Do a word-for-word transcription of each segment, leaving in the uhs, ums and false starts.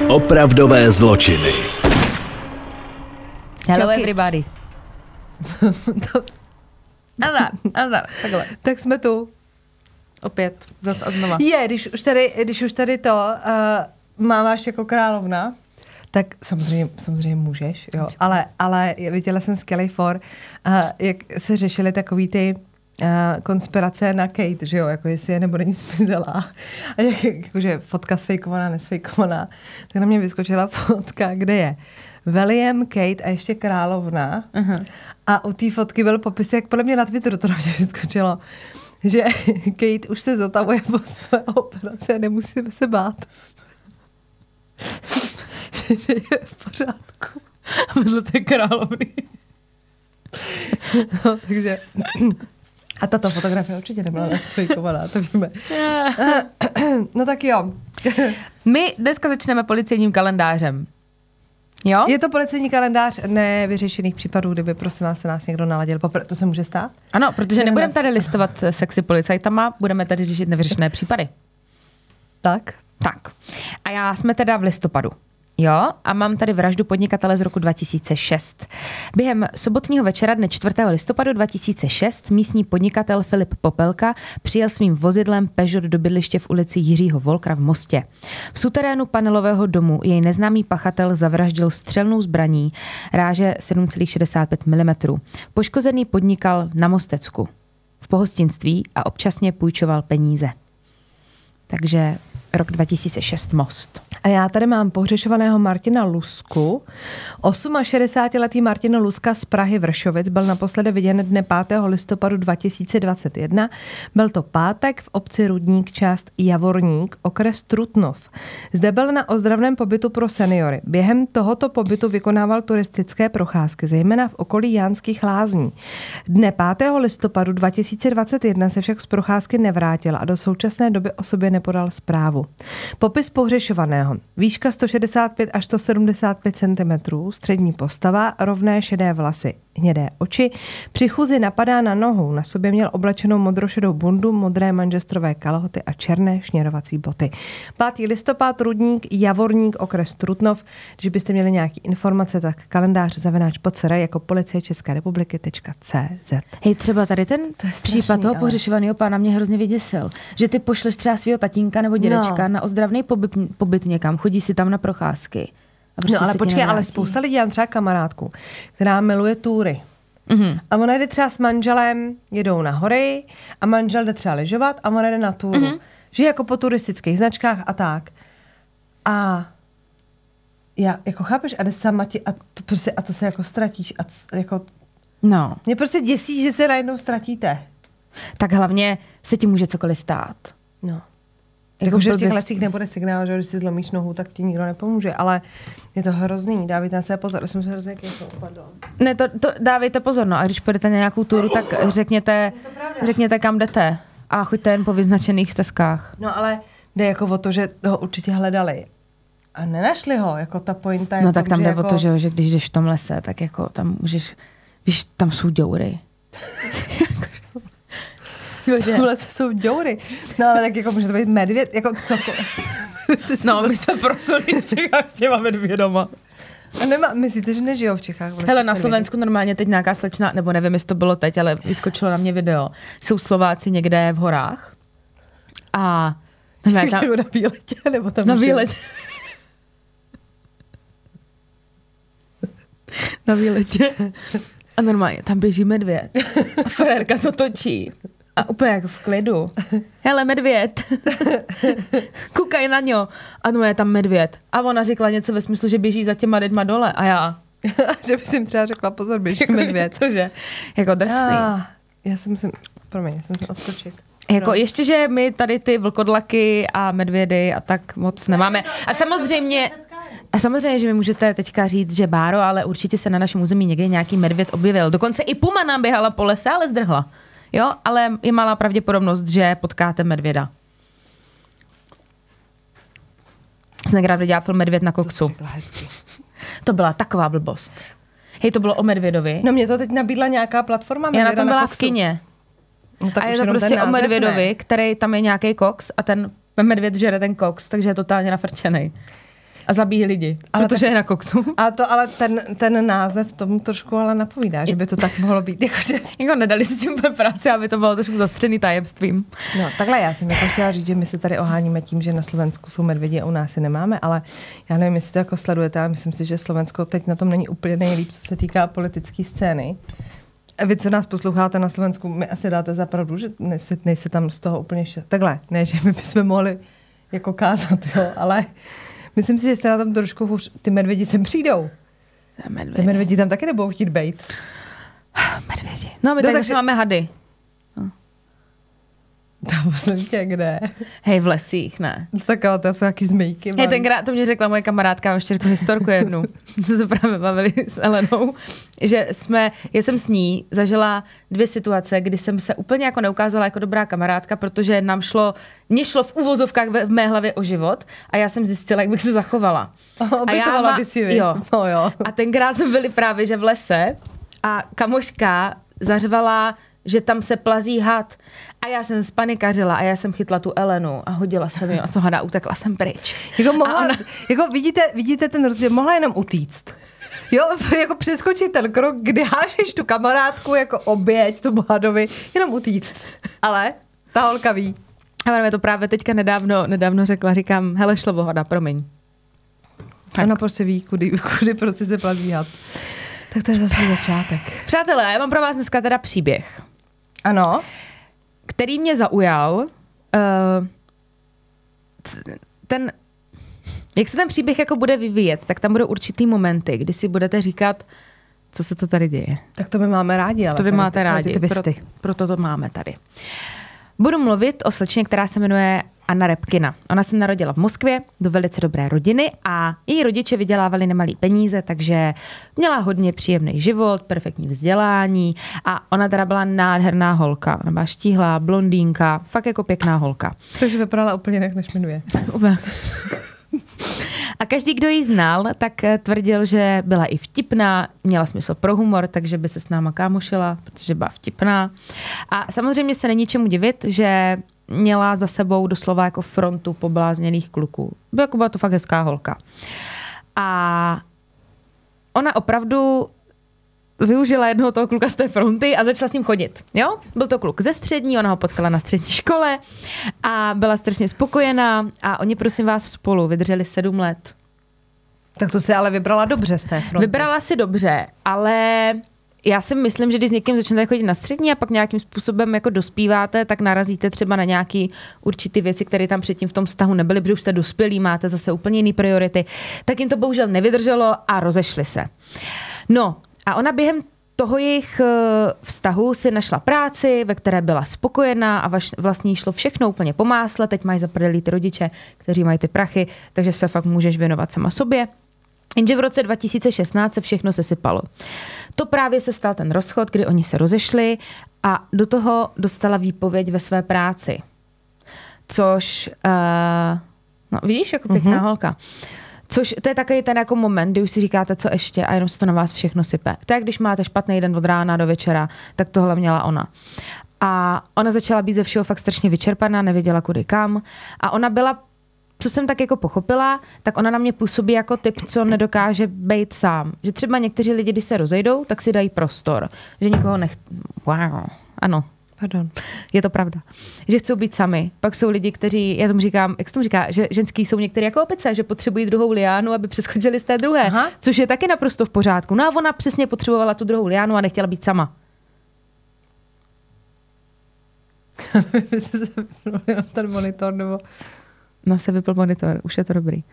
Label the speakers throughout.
Speaker 1: Opravdové zločiny.
Speaker 2: Hello everybody. Ano, ano, takhle.
Speaker 3: Tak jsme tu.
Speaker 2: Opět, zas a znova.
Speaker 3: Je, když už tady, když už tady to uh, máváš jako královna, tak samozřejmě, samozřejmě můžeš, jo. Ale, ale viděla jsem skvělý for, uh, jak se řešily takový ty uh, konspirace na Kate, že jo, jako jestli je nebo není zmizelá. A jak, jakože fotka sfejkovaná, nesfejkovaná. Tak na mě vyskočila fotka, kde je William, Kate a ještě královna. Uh-huh. A u té fotky byl popis, jak podle mě na Twitteru to na mě vyskočilo, že Kate už se zotavuje po své operaci a nemusíme se bát. že, že je v pořádku.
Speaker 2: A vedle té královny.
Speaker 3: No, takže... A tato fotografie určitě nebyla nasfejkovaná, to víme. No tak jo.
Speaker 2: My dneska začneme policejním kalendářem. Jo?
Speaker 3: Je to policejní kalendář nevyřešených případů, kdyby prosím vás se nás někdo naladil. Popr- to se může stát?
Speaker 2: Ano, protože nebudeme tady listovat sexy policajtama, budeme tady řešit nevyřešené případy.
Speaker 3: Tak?
Speaker 2: Tak. A já jsme teda v listopadu. Jo, a mám tady vraždu podnikatele z roku dva tisíce šest. Během sobotního večera dne čtvrtého listopadu dva tisíce šest místní podnikatel Filip Popelka přijel svým vozidlem Peugeot do bydliště v ulici Jiřího Volkra v Mostě. V suterénu panelového domu jej neznámý pachatel zavraždil střelnou zbraní ráže sedm celá šedesát pět milimetrů. Poškozený podnikal na Mostecku v pohostinství a občasně půjčoval peníze. Takže rok dva tisíce šest Most.
Speaker 3: A já tady mám pohřešovaného Martina Lusku. šedesátiletý Martin Luska z Prahy Vršovic byl naposledy viděn dne pátého listopadu dva tisíce dvacet jedna. Byl to pátek v obci Rudník, část Javorník, okres Trutnov. Zde byl na ozdravném pobytu pro seniory. Během tohoto pobytu vykonával turistické procházky, zejména v okolí Jánských Lázní. Dne pátého listopadu dva tisíce dvacet jedna se však z procházky nevrátil a do současné doby o sobě nepodal zprávu. Popis pohřešovaného. Výška sto šedesát pět až sto sedmdesát pět centimetrů, střední postava, rovné šedé vlasy, hnědé oči. Při chůzi napadá na nohu. Na sobě měl oblečenou modrošedou bundu, modré manžestrové kalhoty a černé šněrovací boty. pátý listopad, Rudník, Javorník, okres Trutnov. Když byste měli nějaké informace, tak kalendář zavináč pocr jako policie České republiky tečka cé zet.
Speaker 2: Hej, třeba tady ten
Speaker 3: to
Speaker 2: případ toho pohřešovaného pána mě hrozně vyděsil. Že ty pošleš třeba svého tatínka nebo dědečka no. na ozdravný pobyt, pobyt někam, chodí si tam na procházky.
Speaker 3: Prostě no ale počkej, ale spousta lidí, já mám třeba kamarádku, která miluje túry. Mm-hmm. A ona jde třeba s manželem, jedou na hory a manžel jde třeba lyžovat a ona jde na túru. Mm-hmm. Žije jako po turistických značkách a tak. A já, jako chápeš, a jde sama ti, a to, prostě, a to se jako ztratíš. A c, jako,
Speaker 2: no.
Speaker 3: Mě prostě děsí, že se najednou ztratíte.
Speaker 2: Tak hlavně se ti může cokoliv stát.
Speaker 3: No. Jakože v těch lesích nebude signál, že když si zlomíš nohu, tak ti nikdo nepomůže, ale je to hrozný, dávajte na sebe pozor, jsem se hrozně kejsou, pardon.
Speaker 2: Ne, to, to dávejte pozor, no a když půjdete na nějakou túru, tak řekněte, řekněte kam jdete a choďte jen po vyznačených stezkách.
Speaker 3: No ale jde jako o to, že ho určitě hledali a nenašli ho, jako ta pointa je
Speaker 2: no
Speaker 3: to,
Speaker 2: tak tam jde
Speaker 3: jako...
Speaker 2: o to, že, že když jdeš v tom lese, tak jako tam můžeš, víš, tam jsou děury.
Speaker 3: Tohle jsou děury. No ale tak jako může to být medvěd, jako cokoliv.
Speaker 2: No, my jsme prosuli v Čechách těma medvědoma.
Speaker 3: A nemá, myslíte, že nežijou v Čechách?
Speaker 2: Hele, na medvědy. Slovensku normálně teď nějaká slečna, nebo nevím, jestli to bylo teď, ale vyskočilo na mě video. Jsou Slováci někde v horách. A...
Speaker 3: Nevím, tam, na výletě, nebo tam
Speaker 2: na výletě. Na výletě. A normálně, tam běží medvěd. A frérka to točí. A úplně jako v klidu. Hele, medvěd. Koukaj na něho. A no je tam medvěd. A ona řekla něco ve smyslu, že běží za těma lidma dole. A já.
Speaker 3: Že bys jim třeba řekla, pozor, běží medvěd.
Speaker 2: Cože? Jako drsný.
Speaker 3: Já, já jsem musím, promiň, já jsem musím odskočit.
Speaker 2: Jako no. Ještě, že my tady ty vlkodlaky a medvědy a tak moc nemáme. A samozřejmě... A samozřejmě, že mi můžete teďka říct, že Báro, ale určitě se na našem území někde nějaký medvěd objevil. Dokonce i puma nám běhala po lese, ale zdrhla. Jo, ale je malá pravděpodobnost, že potkáte medvěda. Jsem někdy dělala film Medvěd na koksu.
Speaker 3: To,
Speaker 2: to byla taková blbost. Hej, to bylo o medvědovi.
Speaker 3: No mě to teď nabídla nějaká platforma
Speaker 2: Medvěda. Já na tom byla na v kině.
Speaker 3: No,
Speaker 2: a je to prostě o medvědovi, ne? Který tam je nějaký koks a ten medvěd žere ten koks, takže je totálně nafrčený. A zabíjí lidi, ale protože tak, je na koksu.
Speaker 3: A to ale ten, ten název tomu trošku ale napovídá, že by to tak mohlo být. Jakože...
Speaker 2: jako nedali si tím práci, aby to bylo trošku zastřený tajemstvím.
Speaker 3: No takhle já jsem jako chtěla říct, že my se tady oháníme tím, že na Slovensku jsou medvědi a u nás je nemáme, ale já nevím, jestli to jako sledujete, ale myslím si, že Slovensko teď na tom není úplně nejlíp, co se týká politické scény. A vy, co nás posloucháte na Slovensku, mi asi dáte za pravdu, že nejsi, nejsi tam z toho úplně šel. Takhle, ne, že my bychom mohli jako kázat, jo, ale myslím si, že jste na tom trošku hůř. Ty medvědi sem přijdou. Medvědi. Ty medvědi tam taky nebudou chtít bejt.
Speaker 2: Medvědi. No, my no, tak zase máme hady. No.
Speaker 3: Tam jsem tě kde?
Speaker 2: Hej, v lesích, ne.
Speaker 3: Tak ale to jsou jaký zmejky.
Speaker 2: Hej, tenkrát to mě řekla moje kamarádka, mám ještě řeknu historku jednu, co se právě bavili s Elenou, že jsme, já jsem s ní zažila dvě situace, kdy jsem se úplně jako neukázala jako dobrá kamarádka, protože nám šlo, mně šlo v uvozovkách v mé hlavě o život a já jsem zjistila, jak bych se zachovala.
Speaker 3: Oh, a já má, by si,
Speaker 2: jo.
Speaker 3: No, jo.
Speaker 2: A tenkrát jsme byli právě, že v lese a kamoška zařvala, že tam se plazí had. A já jsem spanikařila a já jsem chytla tu Elenu a hodila jsem ji na to hada a utekla jsem pryč.
Speaker 3: Jako, mohla, ona... jako vidíte, vidíte ten rozdíl, mohla jenom utíct. Jo, jako přeskočit ten krok, kdy hážeš tu kamarádku jako oběť tomu hadovi, jenom utíct. Ale ta holka ví.
Speaker 2: A ona mi to právě teďka nedávno, nedávno řekla, říkám, hele, šlo o hada, promiň. Tak.
Speaker 3: Ona prostě ví, kudy, kudy prostě se plazí had. Tak to je zase začátek.
Speaker 2: Přátelé, já mám pro vás dneska teda příběh.
Speaker 3: Ano.
Speaker 2: Který mě zaujal. Uh, ten, jak se ten příběh jako bude vyvíjet, tak tam budou určitý momenty, kdy si budete říkat, co se to tady děje.
Speaker 3: Tak to my máme rádi. Ale
Speaker 2: to vy
Speaker 3: tady,
Speaker 2: máte rádi, pro, proto to máme tady. Budu mluvit o slečně, která se jmenuje Anna Repkina. Ona se narodila v Moskvě do velice dobré rodiny a její rodiče vydělávali nemalý peníze, takže měla hodně příjemný život, perfektní vzdělání a ona teda byla nádherná holka. Ona byla štíhlá, blondýnka, fakt jako pěkná holka.
Speaker 3: Takže vypadala úplně jinak než minuje.
Speaker 2: A každý, kdo ji znal, tak tvrdil, že byla i vtipná, měla smysl pro humor, takže by se s náma kámošila, protože byla vtipná. A samozřejmě se není čemu divit, že měla za sebou doslova jako frontu poblázněných kluků. Byla, byla to fakt hezká holka. A ona opravdu využila jednoho toho kluka z té fronty a začala s ním chodit. Jo? Byl to kluk ze střední, ona ho potkala na střední škole a byla strašně spokojená a oni, prosím vás, spolu vydrželi sedm let.
Speaker 3: Tak to si ale vybrala dobře z té fronty.
Speaker 2: Vybrala si dobře, ale já si myslím, že když s někým začnete chodit na střední a pak nějakým způsobem jako dospíváte, tak narazíte třeba na nějaký určitý věci, které tam předtím v tom vztahu nebyly, protože už jste dospělí, máte zase úplně jiný priority. Tak jim to bohužel nevydrželo a rozešli se. No, a ona během toho jejich vztahu si našla práci, ve které byla spokojená a vlastně jí šlo všechno úplně po másle. Teď mají zaprdelí ty rodiče, kteří mají ty prachy, takže se fakt můžeš věnovat sama sobě. Jenže v roce dva tisíce šestnáct se všechno sesypalo. To právě se stal ten rozchod, kdy oni se rozešli a do toho dostala výpověď ve své práci. Což, uh, no vidíš, jako pěkná mm-hmm. holka. Což to je takový ten jako moment, kdy už si říkáte, co ještě a jenom se to na vás všechno sype. To je, když máte špatný den od rána do večera, tak tohle měla ona. A ona začala být ze všeho fakt strašně vyčerpaná, nevěděla kudy kam. A ona byla, co jsem tak jako pochopila, tak ona na mě působí jako typ, co nedokáže být sám. Že třeba někteří lidi, když se rozejdou, tak si dají prostor. Že nikoho nech... Wow. Ano.
Speaker 3: Pardon.
Speaker 2: Je to pravda. Že chcou být sami. Pak jsou lidi, kteří, já tomu říkám, jak se tomu říká, že ženský jsou některý jako opice, že potřebují druhou liánu, aby přeskočili z té druhé. Aha. Což je taky naprosto v pořádku. No a ona přesně potřebovala tu druhou liánu a nechtěla být sama.
Speaker 3: Nevím, se vypnul ten monitor, nebo...
Speaker 2: No se vypl monitor, už je to dobrý.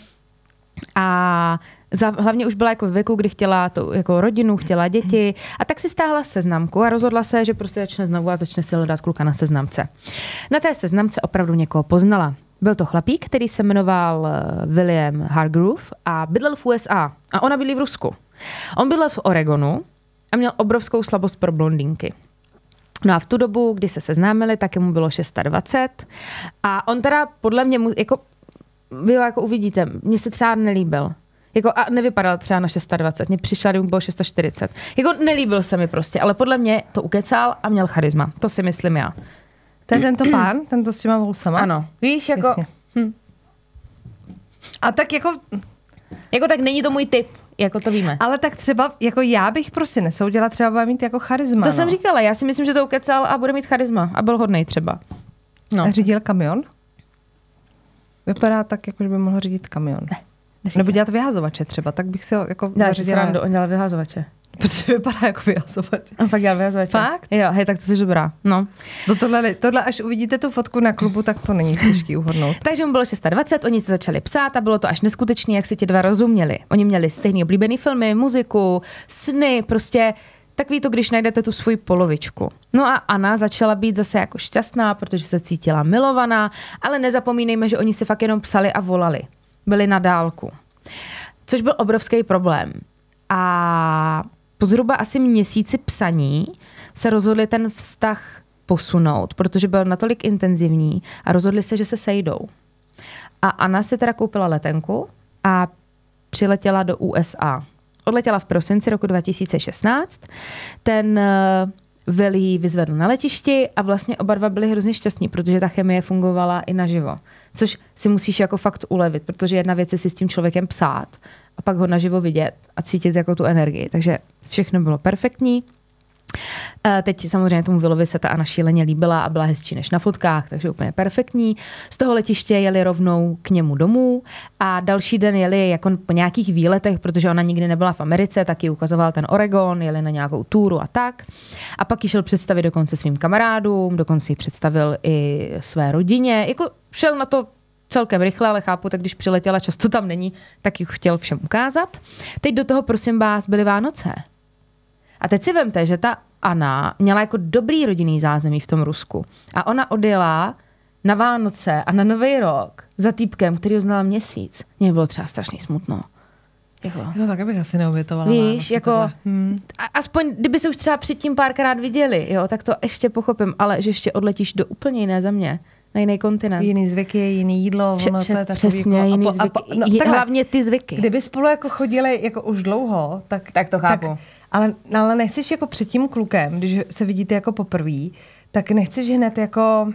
Speaker 2: A za, hlavně už byla jako v věku, kdy chtěla tu jako rodinu, chtěla děti a tak si stáhla seznamku a rozhodla se, že prostě začne znovu a začne si hledat kluka na seznamce. Na té seznamce opravdu někoho poznala. Byl to chlapík, který se jmenoval William Hargrove a bydlel v U S A a ona bydlí v Rusku. On bydlel v Oregonu a měl obrovskou slabost pro blondýnky. No a v tu dobu, kdy se seznámili, tak mu bylo dvacet šest a on teda podle mě, jako, vy ho jako uvidíte, mně se třeba nelíbil. Jako, a nevypadal třeba na dvacet šest, mně přišla, kdy mu bylo čtyřicet šest. Jako nelíbil se mi prostě, ale podle mě to ukecal a měl charisma. To si myslím já.
Speaker 3: To je tento pán, tento s těma vousama?
Speaker 2: Ano. Víš, jako... Hm.
Speaker 3: A tak jako...
Speaker 2: Jako tak není to můj typ, jako to víme.
Speaker 3: Ale tak třeba, jako já bych prostě nesoudila, třeba bude mít jako charisma.
Speaker 2: To
Speaker 3: no.
Speaker 2: jsem říkala, já si myslím, že to ukecal a bude mít charisma a byl hodnej třeba. No.
Speaker 3: A řídil kamion? Vypadá tak, jako že by mohl řídit kamion. Ne, nebo dělat vyhazovače třeba, tak bych si ho jako
Speaker 2: Já si srandu, on dělal vyhazovače.
Speaker 3: Protože vypadá jako vyhazovač.
Speaker 2: On fakt dělal vyhazovače.
Speaker 3: Fakt?
Speaker 2: Jo, hej, tak to jsi dobrá. No.
Speaker 3: To tohle, tohle, až uvidíte tu fotku na klubu, tak to není těžký uhodnout.
Speaker 2: Takže mu bylo dvacet šest, oni se začali psát a bylo to až neskutečné, jak si ti dva rozuměli. Oni měli stejný oblíbený filmy, muziku, sny, prostě takový to, když najdete tu svoji polovičku. No a Anna začala být zase jako šťastná, protože se cítila milovaná, ale nezapomínejme, že oni si fakt jenom psali a volali. Byli na dálku. Což byl obrovský problém. A po zhruba asi měsíci psaní se rozhodli ten vztah posunout, protože byl natolik intenzivní a rozhodli se, že se sejdou. A Anna si teda koupila letenku a přiletěla do U S A. Odletěla v prosinci roku dva tisíce šestnáct. Ten Will jí vyzvedl na letišti a vlastně oba dva byli hrozně šťastní, protože ta chemie fungovala i naživo. Což si musíš jako fakt ulevit, protože jedna věc je si s tím člověkem psát a pak ho naživo vidět a cítit jako tu energii. Takže všechno bylo perfektní. Teď samozřejmě tomu Willovi se ta Anna šíleně líbila a byla hezčí než na fotkách, takže úplně perfektní. Z toho letiště jeli rovnou k němu domů a další den jeli jako po nějakých výletech, protože ona nikdy nebyla v Americe, tak ji ukazoval ten Oregon, jeli na nějakou túru a tak. A pak ji šel představit dokonce svým kamarádům, dokonce ji představil i své rodině. Jako šel na to celkem rychle, ale chápu, tak když přiletěla, často tam není, tak ji chtěl všem ukázat. Teď do toho, prosím vás, byly Vánoce. A teď si vemte, že ta Anna měla jako dobrý rodinný zázemí v tom Rusku. A ona odjela na Vánoce a na Nový rok za týpkem, který ho znala měsíc. Mně bylo třeba strašně smutno. Jako.
Speaker 3: No tak bych asi neobětovala.
Speaker 2: Víš,
Speaker 3: Vánoce,
Speaker 2: jako,
Speaker 3: hmm.
Speaker 2: aspoň kdyby se už třeba předtím párkrát viděli, jo, tak to ještě pochopím, ale že ještě odletíš do úplně jiné země, na jiný kontinent.
Speaker 3: Jiný zvyky, jiný jídlo,
Speaker 2: Vše,
Speaker 3: ono
Speaker 2: vše,
Speaker 3: to je takový...
Speaker 2: přesně,
Speaker 3: jako,
Speaker 2: jiný
Speaker 3: a po,
Speaker 2: zvyky.
Speaker 3: A po, no,
Speaker 2: Je,
Speaker 3: takhle,
Speaker 2: hlavně ty zvyky.
Speaker 3: Kdyby spolu jako chodili jako už dlouho, tak...
Speaker 2: Tak to chápu.
Speaker 3: Tak, ale, ale nechceš jako před tím klukem, když se vidíte jako poprvé, tak nechceš hned jako...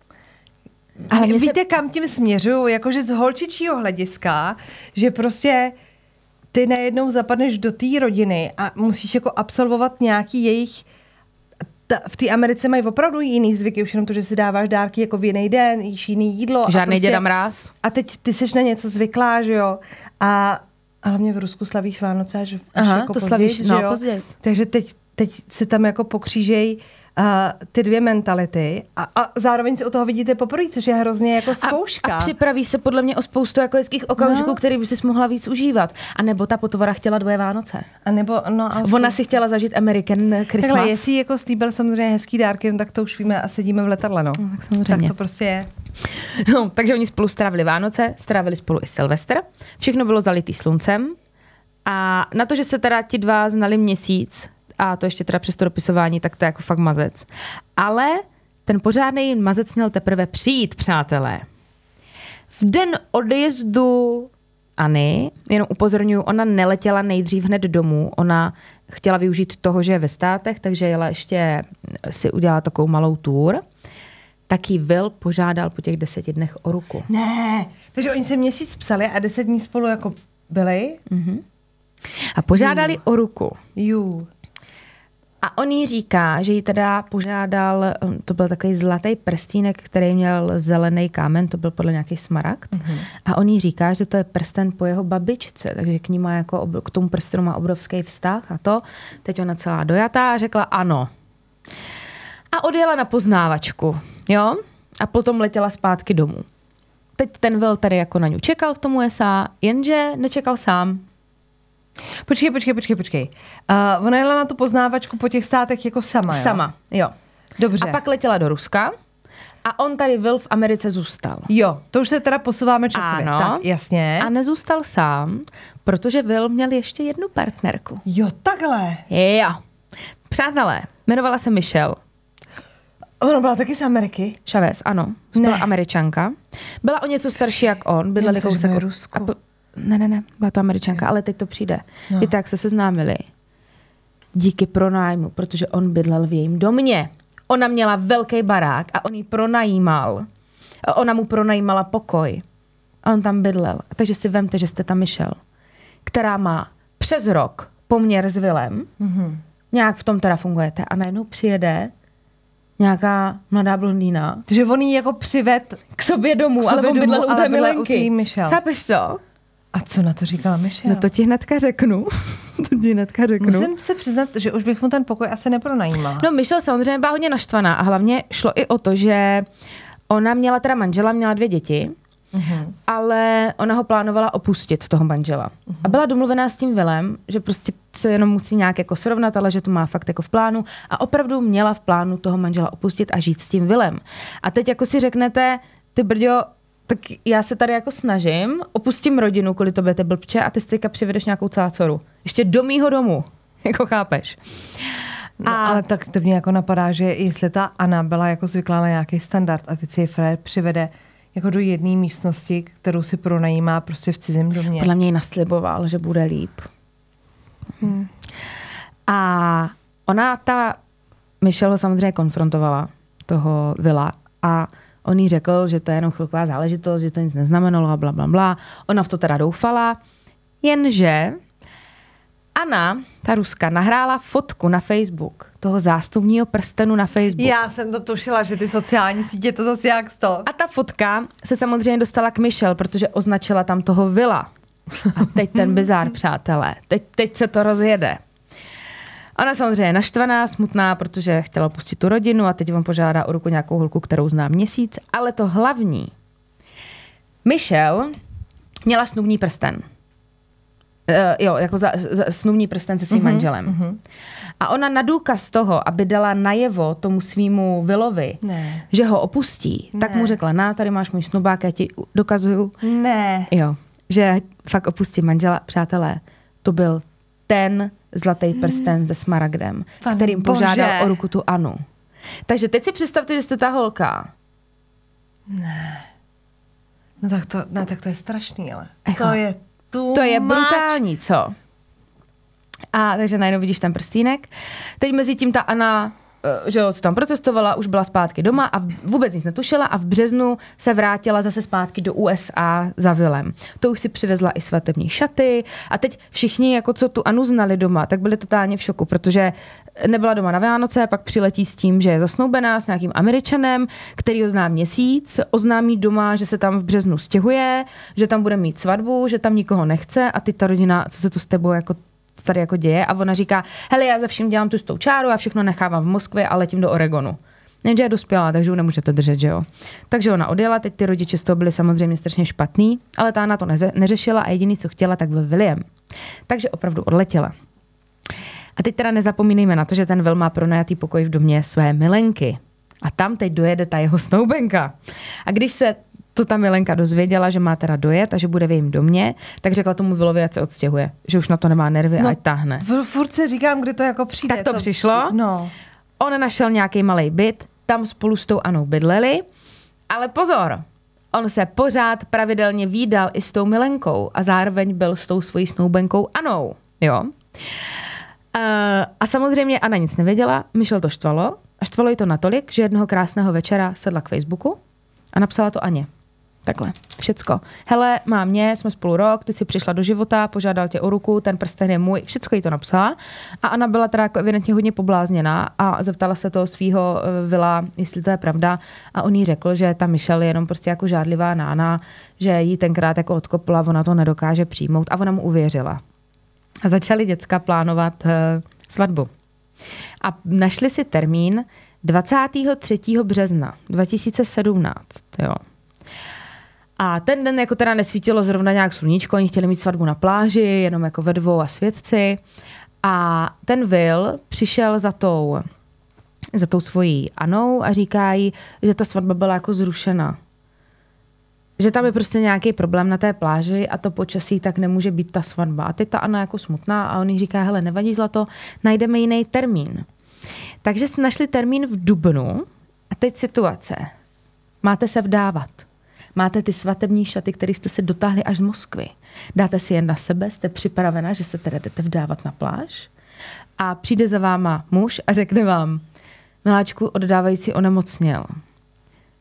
Speaker 3: Ale víte, se... kam tím směřuju? Jakože z holčičího hlediska, že prostě ty najednou zapadneš do té rodiny a musíš jako absolvovat nějaký jejich... Ta, v té Americe mají opravdu jiný zvyky, už jenom to, že si dáváš dárky jako v jiný den, jíš jiný jídlo.
Speaker 2: Žádný
Speaker 3: prostě,
Speaker 2: děda mráz.
Speaker 3: A teď ty seš na něco zvyklá, že jo? A, a hlavně v Rusku slavíš Vánoce až, až
Speaker 2: Aha,
Speaker 3: jako
Speaker 2: to
Speaker 3: později,
Speaker 2: slavíš,
Speaker 3: že
Speaker 2: no,
Speaker 3: jo?
Speaker 2: později.
Speaker 3: Takže teď, teď se tam jako pokřížejí uh, ty dvě mentality a, a zároveň si o toho vidíte poprvé, což je hrozně jako zkouška.
Speaker 2: A, a připraví se podle mě o spoustu jako hezkých okamžiků, no. který by si mohla víc užívat. A nebo ta potvora chtěla dvoje Vánoce.
Speaker 3: A nebo, no, a
Speaker 2: Ona si chtěla zažít American Christmas.
Speaker 3: Takhle, jestli jako slíbil samozřejmě hezký dárky, no, tak to už víme a sedíme v letadle, no.
Speaker 2: no tak samozřejmě.
Speaker 3: Tak to prostě je.
Speaker 2: No, takže oni spolu strávili Vánoce, strávili spolu i Silvestr. Všechno bylo zalitý sluncem. A na to, že se teda ti dva znali měsíc, a to ještě teda přes to dopisování, tak to je jako fakt mazec. Ale ten pořádný mazec měl teprve přijít, přátelé. V den odjezdu Anny, jenom upozorňuji, ona neletěla nejdřív hned domů, ona chtěla využít toho, že je ve státech, takže jela ještě si udělala takovou malou tour. Tak jí Will požádal po těch deseti dnech o ruku.
Speaker 3: Ne, takže oni se měsíc psali a deset dní spolu jako byli.
Speaker 2: Mm-hmm. A požádali Jú. o ruku.
Speaker 3: Jú.
Speaker 2: A on jí říká, že jí teda požádal, to byl takový zlatý prstínek, který měl zelený kámen, to byl podle nějaký smaragd. Mm-hmm. A on jí říká, že to je prsten po jeho babičce, takže k ní má jako, k tomu prstenu má obrovský vztah a to. Teď ona celá dojatá a řekla ano. A odjela na poznávačku, jo? A potom letěla zpátky domů. Teď ten Will tady jako na ňu čekal v tom U S A, jenže nečekal sám.
Speaker 3: Počkej, počkej, počkej, počkej. Uh, ona jela na tu poznávačku po těch státech jako sama, jo?
Speaker 2: Sama, jo.
Speaker 3: Dobře.
Speaker 2: A pak letěla do Ruska a on tady Will v Americe zůstal.
Speaker 3: Jo, to už se teda posouváme časově.
Speaker 2: Ano.
Speaker 3: Tak, jasně.
Speaker 2: A nezůstal sám, protože Will měl ještě jednu partnerku.
Speaker 3: Jo, takhle.
Speaker 2: Jo. Přátelé, jmenovala se Michelle.
Speaker 3: Ona byla taky z Ameriky?
Speaker 2: Chavez, ano. Byla Američanka. Byla o něco starší jak on. Bydleli kousek
Speaker 3: v Rusku.
Speaker 2: Po... Ne, ne, ne, byla to Američanka, ale teď to přijde. No. Víte, jak se seznámili? Díky pronájmu, protože on bydlel v jejím domě. Ona měla velký barák a on jí pronajímal. Ona mu pronajímala pokoj. a on tam bydlel. Takže si vemte, že jste tam Michelle, která má přes rok poměr s Willem, mm-hmm. nějak v tom teda fungujete a najednou přijede nějaká mladá blondýna.
Speaker 3: Takže on jí jako přived
Speaker 2: k sobě domů, k sobě ale on bydlel u té Milenky. Chápeš to?
Speaker 3: A co na to říkala Michelle?
Speaker 2: No to ti hnedka řeknu. to ti hnedka řeknu.
Speaker 3: Musím se přiznat, že už bych mu ten pokoj asi nepronajímala.
Speaker 2: No Michelle samozřejmě byla hodně naštvaná a hlavně šlo i o to, že ona měla teda manžela, měla dvě děti, uh-huh. ale ona ho plánovala opustit, toho manžela. Uh-huh. A byla domluvená s tím Willem, že prostě se jenom musí nějak jako srovnat, ale že to má fakt jako v plánu. A opravdu měla v plánu toho manžela opustit a žít s tím Willem. A teď jako si řeknete, ty brďo, tak já se tady jako snažím, opustím rodinu, kvůli tobě ty blbče a ty si teďka přivedeš nějakou cácoru. Ještě do mýho domu. Jako chápeš.
Speaker 3: No, a... ale tak to mě jako napadá, že jestli ta Anna byla jako zvyklá na nějaký standard a teď si je Fred přivede jako do jedné místnosti, kterou si pronajímá prostě v cizím domě.
Speaker 2: Podle mě ji nasliboval, že bude líp. Hmm. A ona, ta Michelle ho samozřejmě konfrontovala, toho Willa, a on jí řekl, že to je jenom chvilková záležitost, že to nic neznamenalo a bla, bla, bla. Ona v to teda doufala, jenže Anna, ta Ruska, nahrála fotku na Facebook toho zástupního prstenu na Facebook.
Speaker 3: Já jsem to tušila, že ty sociální sítě to zase jak to.
Speaker 2: A ta fotka se samozřejmě dostala k Michelle, protože označila tam toho Willa. A teď ten bizár, přátelé. Teď, teď se to rozjede. Ona samozřejmě je naštvaná, smutná, protože chtěla opustit tu rodinu a teď on požádá o ruku nějakou holku, kterou zná měsíc. Ale to hlavní. Michelle měla snubní prsten. Uh, jo, jako za, za, snubní prsten se svým uh-huh, manželem. Uh-huh. A ona na důkaz toho, aby dala najevo tomu svýmu Willovi, ne. že ho opustí, ne. tak mu řekla, na, tady máš můj snubák, já ti dokazuju.
Speaker 3: Ne.
Speaker 2: Jo, že fakt opustí manžela. Přátelé, to byl ten zlatý prsten hmm. se smaragdem, Pan kterým Bože. požádal o ruku tu Anu. Takže teď si představte, že jste ta holka.
Speaker 3: Ne. No tak to, ne, tak to je strašný, ale
Speaker 2: Echo.
Speaker 3: to je
Speaker 2: To je brutální, co? A takže najednou vidíš ten prstínek. Teď mezi tím ta Anna, že jo, co tam procestovala, už byla zpátky doma a vůbec nic netušila a v březnu se vrátila zase zpátky do U S A za Willem. To už si přivezla i svatební šaty a teď všichni, jako co tu Anu znali doma, tak byli totálně v šoku, protože nebyla doma na Vánoce, pak přiletí s tím, že je zasnoubená s nějakým Američanem, který ho zná měsíc, oznámí doma, že se tam v březnu stěhuje, že tam bude mít svatbu, že tam nikoho nechce a ty ta rodina, co se to s tebou jako tady jako děje, a ona říká, hele, já za vším dělám tu s tou čáru a všechno nechávám v Moskvě a letím do Oregonu. Jenže je dospělá, takže ji nemůžete držet, že jo. Takže ona odjela, teď ty rodiče z toho byli samozřejmě strašně špatný, ale ta na to neze- neřešila a jediný, co chtěla, tak byl William. Takže opravdu odletěla. A teď teda nezapomínejme na to, že ten Will má pronajatý pokoj v domě své milenky. A tam teď dojede ta jeho snoubenka. A když se to ta Milenka dozvěděla, že má teda dojet a že bude v jejím domě, tak řekla tomu Willovi, ať se odstěhuje. Že už na to nemá nervy no, a ať táhne.
Speaker 3: Furt se říkám, kdy to jako přijde.
Speaker 2: Tak to, to přišlo.
Speaker 3: No.
Speaker 2: On našel nějaký malej byt, tam spolu s tou Anou bydleli, ale pozor, on se pořád pravidelně vídal i s tou Milenkou a zároveň byl s tou svojí snoubenkou Anou. Jo. Uh, a samozřejmě Anna nic nevěděla, Michelle to štvalo a štvalo jí to natolik, že jednoho krásného večera sedla k Facebooku a napsala to Aně. Takhle, všecko. Hele, má mě, jsme spolu rok, ty jsi přišla do života, požádal tě o ruku, ten prsten je můj, všecko jí to napsala. A Anna byla teda jako evidentně hodně poblázněná a zeptala se toho svého Willa, jestli to je pravda. A on jí řekl, že ta Michelle je jenom prostě jako žádlivá nána, že jí tenkrát jako odkopla, ona to nedokáže přijmout a ona mu uvěřila. A začali děcka plánovat uh, svatbu. A našli si termín dvacátého třetího března dva tisíce sedmnáct, jo. A ten den jako teda nesvítilo zrovna nějak sluníčko, oni chtěli mít svatbu na pláži, jenom jako ve dvou a svědci. A ten Will přišel za tou, za tou svojí Anou a říká jí, že ta svatba byla jako zrušena. Že tam je prostě nějaký problém na té pláži a to počasí, tak nemůže být ta svatba. A teď ta Anna jako smutná a on jí říká, hele, nevadí zlato, najdeme jiný termín. Takže si našli termín v dubnu a teď situace. Máte se vdávat. Máte ty svatební šaty, které jste si dotáhli až z Moskvy. Dáte si je na sebe, jste připravena, že se teda jdete vdávat na pláž a přijde za váma muž a řekne vám, miláčku, oddávající onemocněl.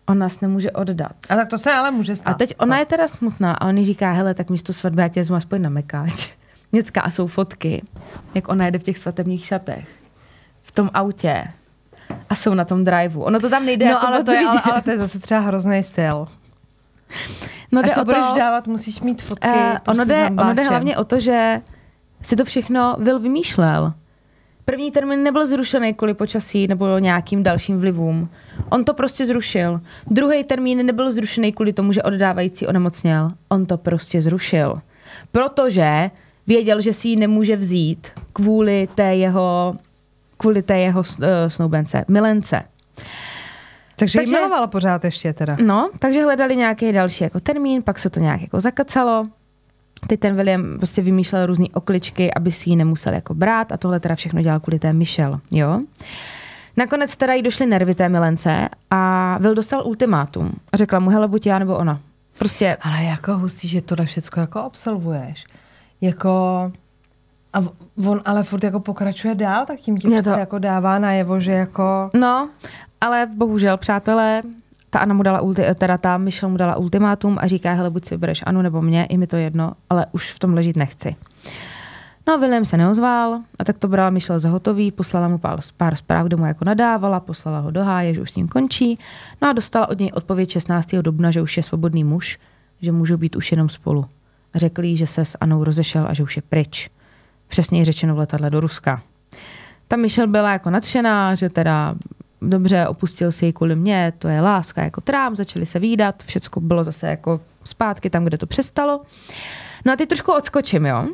Speaker 2: on nás nemůže oddat.
Speaker 3: A tak to se ale může stát.
Speaker 2: A teď ona je teda smutná a on jí říká, hele, tak místo svatby já tě vezmu aspoň na mekáč. Děcka, a jsou fotky, jak ona jede v těch svatebních šatech, v tom autě a jsou na tom driveu. Ono to tam nejde
Speaker 3: no,
Speaker 2: jako
Speaker 3: ale,
Speaker 2: moc
Speaker 3: to je, ale,
Speaker 2: vidět.
Speaker 3: ale to je zase třeba hrozný styl.
Speaker 2: No,
Speaker 3: Až
Speaker 2: jde
Speaker 3: se
Speaker 2: o
Speaker 3: budeš
Speaker 2: to,
Speaker 3: dávat, musíš mít fotky.
Speaker 2: uh,
Speaker 3: prostě
Speaker 2: ono, jde,
Speaker 3: s
Speaker 2: ono jde
Speaker 3: hambáčem.
Speaker 2: hlavně o to, že si to všechno Will vymýšlel. První termín nebyl zrušený kvůli počasí nebo nějakým dalším vlivům. On to prostě zrušil. Druhý termín nebyl zrušený kvůli tomu, že oddávající onemocněl. On to prostě zrušil. Protože věděl, že si ji nemůže vzít kvůli té jeho, kvůli té jeho uh, snoubence, milence.
Speaker 3: Takže,
Speaker 2: Takže
Speaker 3: ji milovala pořád ještě teda.
Speaker 2: No, takže hledali nějaký další jako termín, pak se to nějak jako zakacalo. Teď ten William prostě vymýšlel různý okličky, aby si ji nemusel jako brát a tohle teda všechno dělal kvůli té Michelle, jo. Nakonec teda jí došly nervy té milence a Will dostal ultimátum a řekla mu, hele, buď já nebo ona. Prostě...
Speaker 3: Ale jako hustý, že tohle všecko jako absolvuješ. Jako... A on ale furt jako pokračuje dál, tak tím tím
Speaker 2: to...
Speaker 3: se jako dává najevo, že jako...
Speaker 2: No, ale bohužel, přátelé, ta Anna mu dala ulti, teda ta Michelle mu dala ultimátum a říká, hele, buď si bereš Anu nebo mě, i mi to jedno, ale už v tom ležit nechci. No, William se neozval a tak to brala Michelle za hotový, poslala mu pár, pár zpráv, kde mu jako nadávala, poslala ho do háje, že už s ním končí. No a dostala od něj odpověď šestnáctého dubna, že už je svobodný muž, že můžou být už jenom spolu. A řekl jí, že se s Anou rozešel a že už je pryč. Přesněji řečeno v letadle do Ruska. Ta Michelle byla jako nadšená, že teda dobře, opustil si ji kvůli mě, to je láska jako trám, začali se vídat, všecko bylo zase jako zpátky tam, kde to přestalo. No a teď trošku odskočím, jo.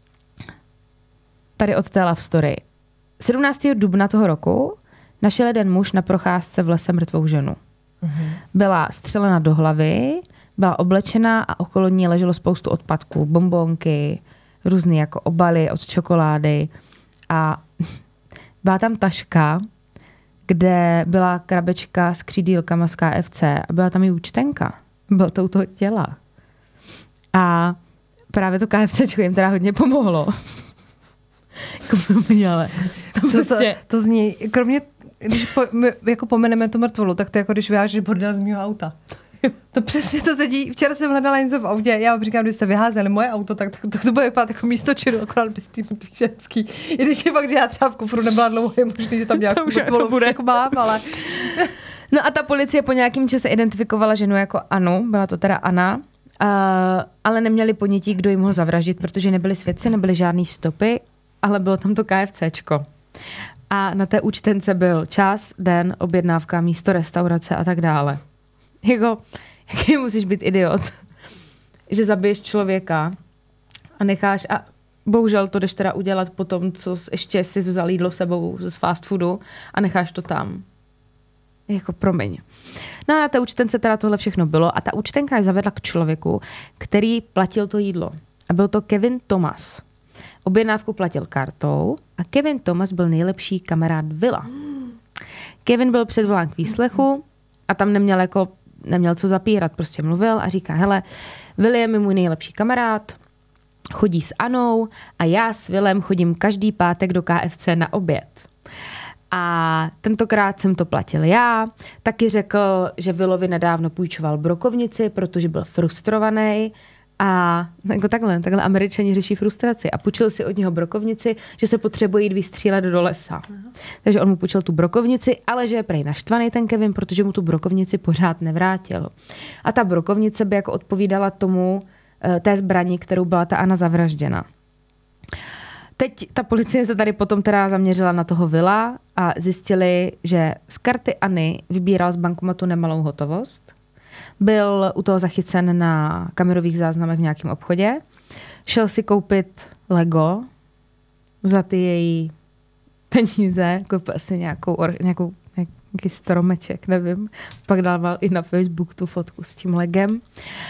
Speaker 2: Tady od té love story. sedmnáctého dubna toho roku našel jeden muž na procházce v lese mrtvou ženu. Mm-hmm. Byla střelena do hlavy, byla oblečená a okolo ní leželo spoustu odpadků, bombonky, různý jako obaly od čokolády a byla tam taška, kde byla krabička s křídýlkama z K F C a byla tam i účtenka. Byla to u toho těla. A právě to KFCčko jim teda hodně pomohlo. ale to,
Speaker 3: to,
Speaker 2: prostě...
Speaker 3: to, to zní, kromě, když po, my, jako pomeneme tu mrtvolu, tak to jako když vyhážeš bordel z mýho auta. To přesně to sedí. Včera jsem hledala něco v autě, já vám říkám, když jste vyházeli moje auto, tak, tak, tak to bude vypadat jako místo čiru, akorát bez tým ženský. I když je fakt, že já třeba v kufru nebyla dlouho, je možný, že tam nějakou mrtvolu jako mám, ale...
Speaker 2: No a ta policie po nějakém čase identifikovala ženu jako Anu, byla to teda Anna, uh, ale neměli ponětí, kdo jim ho zavraždit, protože nebyli svědci, nebyly žádný stopy, ale bylo tam to KFCčko. A na té účtence byl čas, den, objednávka, místo restaurace a tak dále. Jako, jaký musíš být idiot, že zabiješ člověka a necháš, a bohužel to jdeš teda udělat potom, co ještě si vzal jídlo sebou z fast foodu a necháš to tam. Jako promiň. No a na té účtence teda tohle všechno bylo a ta účtenka je zavedla k člověku, který platil to jídlo. A byl to Kevin Thomas. Objednávku platil kartou a Kevin Thomas byl nejlepší kamarád Willa. Kevin byl předvolán k výslechu a tam neměl jako neměl co zapírat, prostě mluvil a říká, hele, William je můj nejlepší kamarád, chodí s Anou a já s Willem chodím každý pátek do K F C na oběd. A tentokrát jsem to platil já. Taky řekl, že Willovi nedávno půjčoval brokovnici, protože byl frustrovaný. A jako takhle, takhle Američani řeší frustraci. A půjčil si od něho brokovnici, že se potřebuje jít vystřílet do lesa. Aha. Takže on mu půjčil tu brokovnici, ale že je prej naštvaný ten Kevin, protože mu tu brokovnici pořád nevrátil. A ta brokovnice by jako odpovídala tomu té zbrani, kterou byla ta Anna zavražděna. Teď ta policie se tady potom teda zaměřila na toho Willa a zjistili, že z karty Anny vybíral z bankomatu nemalou hotovost. Byl u toho zachycen na kamerových záznamech v nějakém obchodě. Šel si koupit Lego za ty její peníze, koupil si nějakou, nějakou, nějaký stromeček, nevím. Pak dával i na Facebook tu fotku s tím Legem.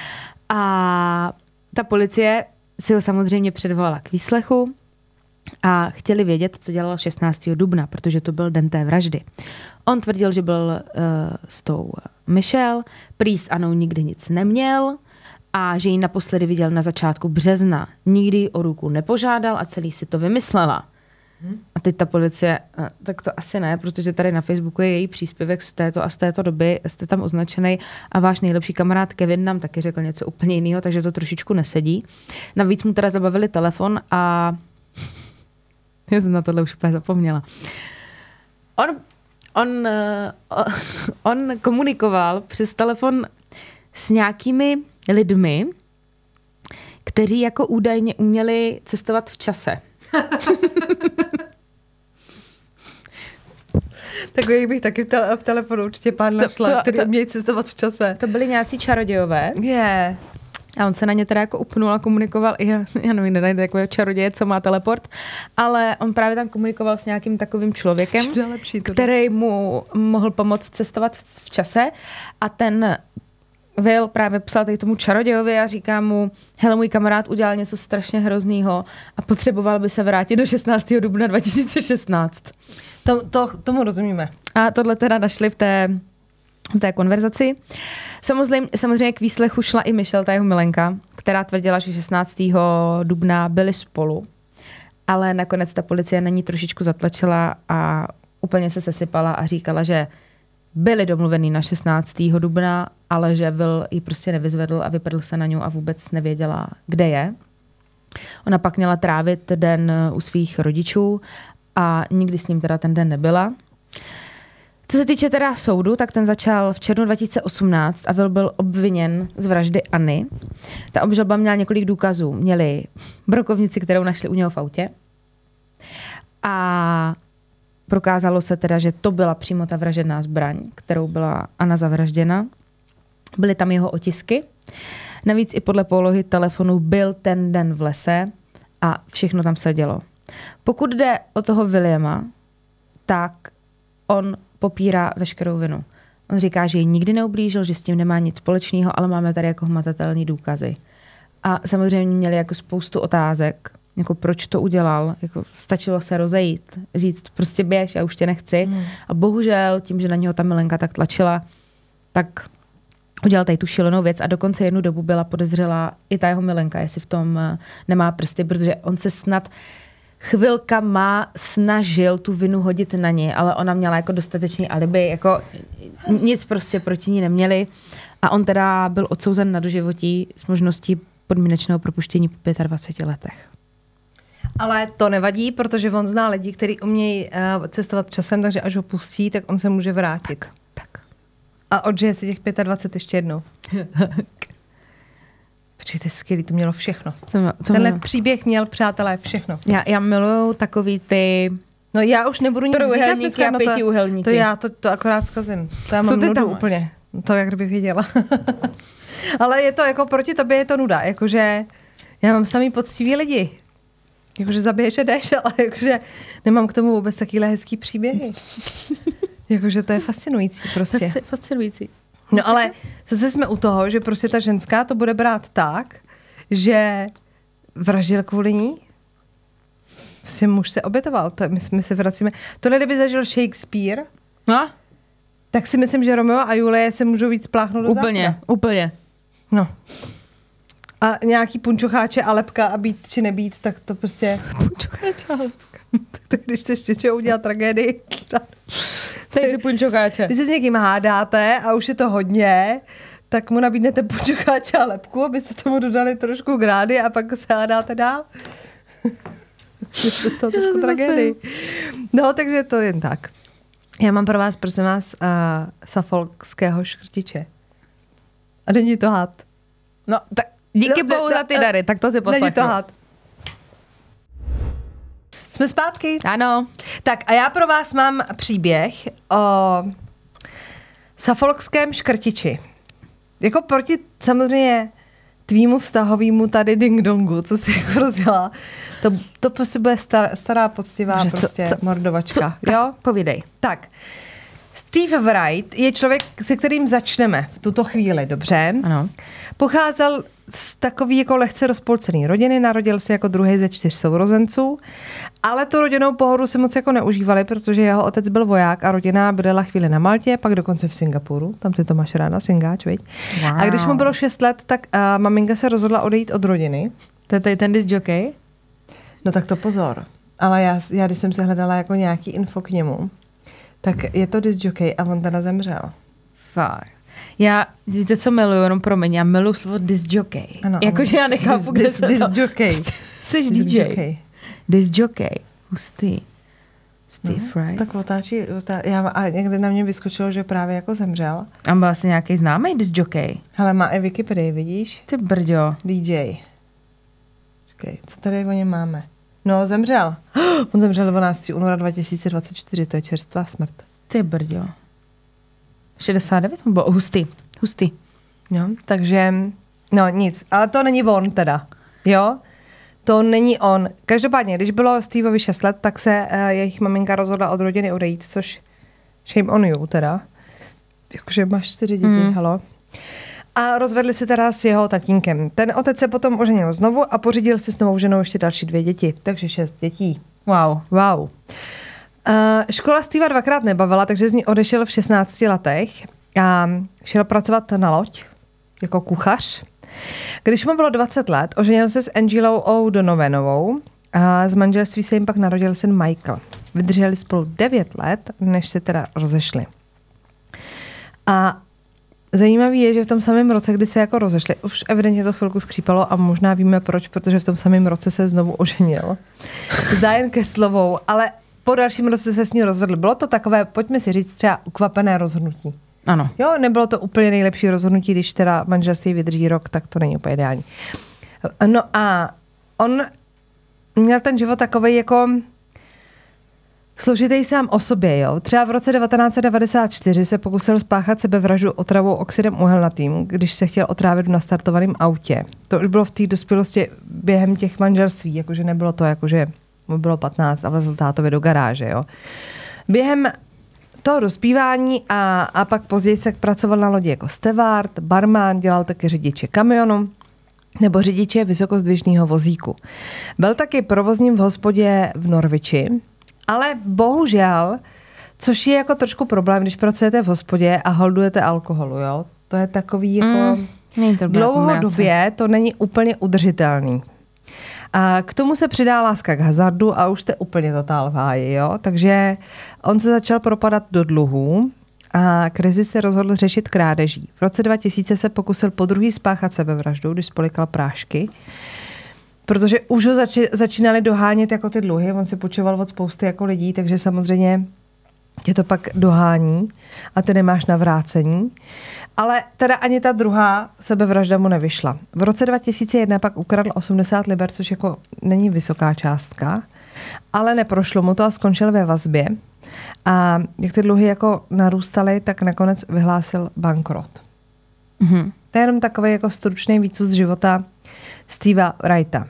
Speaker 2: A ta policie si ho samozřejmě předvolala k výslechu a chtěli vědět, co dělal šestnáctého dubna, protože to byl den té vraždy. On tvrdil, že byl uh, s tou Michelle, prý s Anou nikdy nic neměl a že ji naposledy viděl na začátku března. Nikdy o ruku nepožádal a celý si to vymyslela. A teď ta policie, tak to asi ne, protože tady na Facebooku je její příspěvek z této a z této doby, jste tam označený a váš nejlepší kamarád Kevin nám taky řekl něco úplně jiného, takže to trošičku nesedí. Navíc mu teda zabavili telefon a já jsem na tohle už úplně zapomněla. On, on, on komunikoval přes telefon s nějakými lidmi, kteří jako údajně uměli cestovat v čase.
Speaker 3: Takových bych taky te- v telefonu určitě pár našla, který umějí cestovat v čase.
Speaker 2: To byli nějací čarodějové.
Speaker 3: Je. Yeah.
Speaker 2: A on se na ně teda jako upnul a komunikoval, já, já nevím, nenajde takového čaroděje, co má teleport, ale on právě tam komunikoval s nějakým takovým člověkem, lepší, který mu mohl pomoct cestovat v čase a ten Will právě psal tady tomu čarodějovi a říká mu, hele, můj kamarád udělal něco strašně hroznýho a potřeboval by se vrátit do šestnáctého dubna dva tisíce šestnáct.
Speaker 3: To, to, tomu rozumíme.
Speaker 2: A tohle teda našli v té, v té konverzaci. Samozřejmě, samozřejmě k výslechu šla i Michelle, ta jeho milenka, která tvrdila, že šestnáctého dubna byli spolu, ale nakonec ta policie na ní trošičku zatlačila a úplně se sesypala a říkala, že byli domluvený na šestnáctého dubna, ale že Will ji prostě nevyzvedl a vypadl se na ňu a vůbec nevěděla, kde je. Ona pak měla trávit den u svých rodičů a nikdy s ním teda ten den nebyla. Co se týče teda soudu, tak ten začal v červnu dva tisíce osmnáct a Will byl obviněn z vraždy Anny. Ta obžaloba měla několik důkazů. Měli brokovnici, kterou našli u něho v autě a prokázalo se teda, že to byla přímo ta vražedná zbraň, kterou byla Anna zavražděna. Byly tam jeho otisky. Navíc i podle polohy telefonu byl ten den v lese a všechno tam se dělo. Pokud jde o toho Williama, tak on popírá veškerou vinu. On říká, že ji nikdy neublížil, že s tím nemá nic společného, ale máme tady jako hmatatelné důkazy. A samozřejmě měli jako spoustu otázek, jako proč to udělal, jako stačilo se rozejít, říct prostě běž, já už tě nechci. Hmm. A bohužel tím, že na něho ta milenka tak tlačila, tak udělal tady tu šílenou věc a dokonce jednu dobu byla podezřelá i ta jeho milenka, jestli v tom nemá prsty, protože on se snad chvilka má snažil tu vinu hodit na ní, ale ona měla jako dostatečný alibi, jako nic prostě proti ní neměli a on teda byl odsouzen na doživotí s možností podmínečného propuštění po dvaceti pěti letech.
Speaker 3: Ale to nevadí, protože on zná lidi, kteří umějí uh, cestovat časem, takže až ho pustí, tak on se může vrátit.
Speaker 2: Tak. tak.
Speaker 3: A odžije si těch dvacet pět ještě jednou. Protože to je skvělý, to mělo všechno. To, to Tenhle mělo. Příběh měl, přátelé, všechno.
Speaker 2: Já, já miluju takový ty...
Speaker 3: No já už nebudu nic říkat dneska.
Speaker 2: A pětiúhelníky.
Speaker 3: To, to já to, to akorát zkazím. To já mám nudu úplně. To jak kdybych věděla. Ale je to jako proti tobě je to nuda. Jakože já mám samý poctivý lidi. Jakože zabiješ a jdeš, ale jakože nemám k tomu vůbec takýhle hezký příběhy. Jakože to je fascinující prostě.
Speaker 2: Fascinující.
Speaker 3: No ale zase jsme u toho, že prostě ta ženská to bude brát tak, že vraždil kvůli ní. Prostě muž se obětoval. My, my se vracíme. Tohle, kdyby zažil Shakespeare,
Speaker 2: no? Tak
Speaker 3: si myslím, že Romeo a Julie se můžou víc pláchnout do
Speaker 2: Úplně,
Speaker 3: zákona.
Speaker 2: úplně.
Speaker 3: No. A nějaký punčocháče a lepka a být či nebýt, tak to prostě...
Speaker 2: Punčocháče a lepka.
Speaker 3: Tak když chceš něčeho udělat tragédii...
Speaker 2: Tady si punčocháče.
Speaker 3: Když se s někým hádáte a už je to hodně, tak mu nabídnete punčocháče a lepku, aby se tomu dodali trošku grády a pak se hádáte dál. Je to trošku tragédii. No, takže to jen tak. Já mám pro vás, prosím vás, uh, Suffolkského škrtiče. A není to had.
Speaker 2: No, tak díky bohu za ty dary, tak to si poslechnu.
Speaker 3: Není to had. Jsme zpátky?
Speaker 2: Ano.
Speaker 3: Tak a já pro vás mám příběh o Suffolkském škrtiči. Jako proti samozřejmě tvýmu vztahovýmu tady ding-dongu, co si jako rozdělá. To, to prostě bude star, stará, poctivá Bože, prostě co, co, mordovačka. Co,
Speaker 2: jo? Tak, povídej.
Speaker 3: Tak. Steve Wright je člověk, se kterým začneme v tuto chvíli, dobře?
Speaker 2: Ano.
Speaker 3: Pocházel z takový jako lehce rozpolcený rodiny, narodil se jako druhý ze čtyř sourozenců, ale tu rodinnou pohodu se moc jako neužívali, protože jeho otec byl voják a rodina bydlela chvíli na Maltě, pak dokonce v Singapuru, tam ty to máš ráda, Singáč, viď? Wow. A když mu bylo šest let, tak uh, maminka se rozhodla odejít od rodiny.
Speaker 2: To je tady ten disc jockey?
Speaker 3: No tak to pozor. Ale já, já, když jsem se hledala jako nějaký info k němu, tak je to disc jockey a on teda zemřel.
Speaker 2: Fakt. Já, víte, co miluju, jenom promiň, já miluji slovo disc jockey. Jakože já nechápu,
Speaker 3: dis,
Speaker 2: kde
Speaker 3: dis,
Speaker 2: se
Speaker 3: disc
Speaker 2: to...
Speaker 3: jockey.
Speaker 2: Jsi D J. Disc jockey. Hustý. Hustý,
Speaker 3: no,
Speaker 2: right?
Speaker 3: Tak otáčí, otá... já, a někdy na mě vyskočilo, že právě jako zemřel.
Speaker 2: A byl vlastně nějaký známý disc jockey.
Speaker 3: Hele, má i Wikipedii, vidíš?
Speaker 2: Ty brďo.
Speaker 3: D J. Čekej, co tady o něm máme? No, zemřel. On zemřel dvanáctého února dva tisíce dvacet čtyři, to je čerstvá smrt.
Speaker 2: Ty brďo. šedesát devět? Byl hustý. Hustý.
Speaker 3: No, takže, no nic, ale to není on teda, jo? To není on. Každopádně, když bylo Steveovi šest let, tak se uh, jejich maminka rozhodla od rodiny odejít, což shame on you teda. Jakože máš čtyři děti, mm. halo. A rozvedli se teda s jeho tatínkem. Ten otec se potom oženil znovu a pořídil si s novou ženou ještě další dvě děti. Takže šest dětí.
Speaker 2: Wow.
Speaker 3: Wow. Uh, škola Steva dvakrát nebavila, takže z ní odešel v šestnácti letech a šel pracovat na loď jako kuchař. Když mu bylo dvacet let, oženil se s Angelou O'Donovanovou a z manželství se jim pak narodil syn Michael. Vydrželi spolu devět let, než se teda rozešli. A zajímavý je, že v tom samém roce, kdy se jako rozešli, už evidentně to chvilku skřípalo a možná víme proč, protože v tom samém roce se znovu oženil s Diane Kesslovou, ale po dalším roce se s ní rozvedl. Bylo to takové, pojďme si říct, třeba ukvapené rozhodnutí.
Speaker 2: Ano.
Speaker 3: Jo, nebylo to úplně nejlepší rozhodnutí, když teda manželství vydrží rok, tak to není úplně ideální. No a on měl ten život takovej jako složitý sám o sobě, jo. Třeba v roce devatenáct set devadesát čtyři se pokusil spáchat sebevraždu otravou oxidem uhelnatým, když se chtěl otrávit v nastartovaném autě. To už bylo v té dospělosti během těch manželství, jakože nebylo to, jakože mu bylo patnáct a vlezl tátovi do garáže, jo. Během toho rozpívání a, a pak později se pracoval na lodi jako steward, barman, dělal taky řidiče kamionu nebo řidiče vysokozdvižného vozíku. Byl taky provozním v hospodě v Norwichi, ale bohužel, což je jako trošku problém, když pracujete v hospodě a holdujete alkoholu, jo? To je takový jako
Speaker 2: mm, to
Speaker 3: dlouhodobě to není úplně udržitelný. A k tomu se přidá láska k hazardu a už jste úplně totál v háji, jo? Takže on se začal propadat do dluhů a krizi se rozhodl řešit krádeží. V roce dva tisíce se pokusil podruhý spáchat sebevraždu, když spolikal prášky, protože už ho zači- začínali dohánět jako ty dluhy, on si půjčoval od spousty jako lidí, takže samozřejmě tě to pak dohání a ty nemáš na vrácení. Ale teda ani ta druhá sebevražda mu nevyšla. V roce dva tisíce jedna pak ukradl osmdesát liber, což jako není vysoká částka, ale neprošlo mu to a skončil ve vazbě. A jak ty dluhy jako narůstaly, tak nakonec vyhlásil bankrot.
Speaker 2: Mm-hmm.
Speaker 3: To je jenom takový jako stručný výcud z života Steva Wrighta.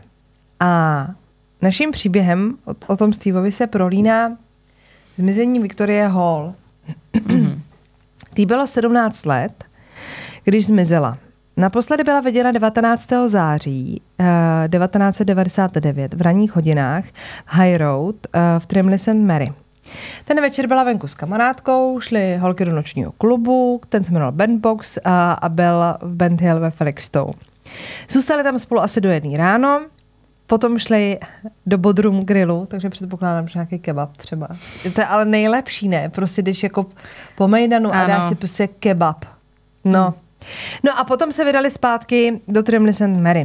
Speaker 3: A naším příběhem o, o tom Steveovi se prolíná zmizení Victorie Hall. Mm-hmm. Tý bylo sedmnáct let, když zmizela. Naposledy byla viděna devatenáctého září devatenáct set devadesát devět v ranních hodinách v High Road v Trimley Saint Mary. Ten večer byla venku s kamarádkou, šli holky do nočního klubu, ten se jmenoval Bandbox a, a byl v Band Hill ve Felixstowe. Zůstali tam spolu asi do jedné ráno, potom šli do Bodrum Grillu, takže předpokládám, že nějaký kebab třeba. To je ale nejlepší, ne? Prostě jdeš jako po mejdanu a dáš si prostě kebab. No. Hmm. No a potom se vydali zpátky do Trimley Saint Mary.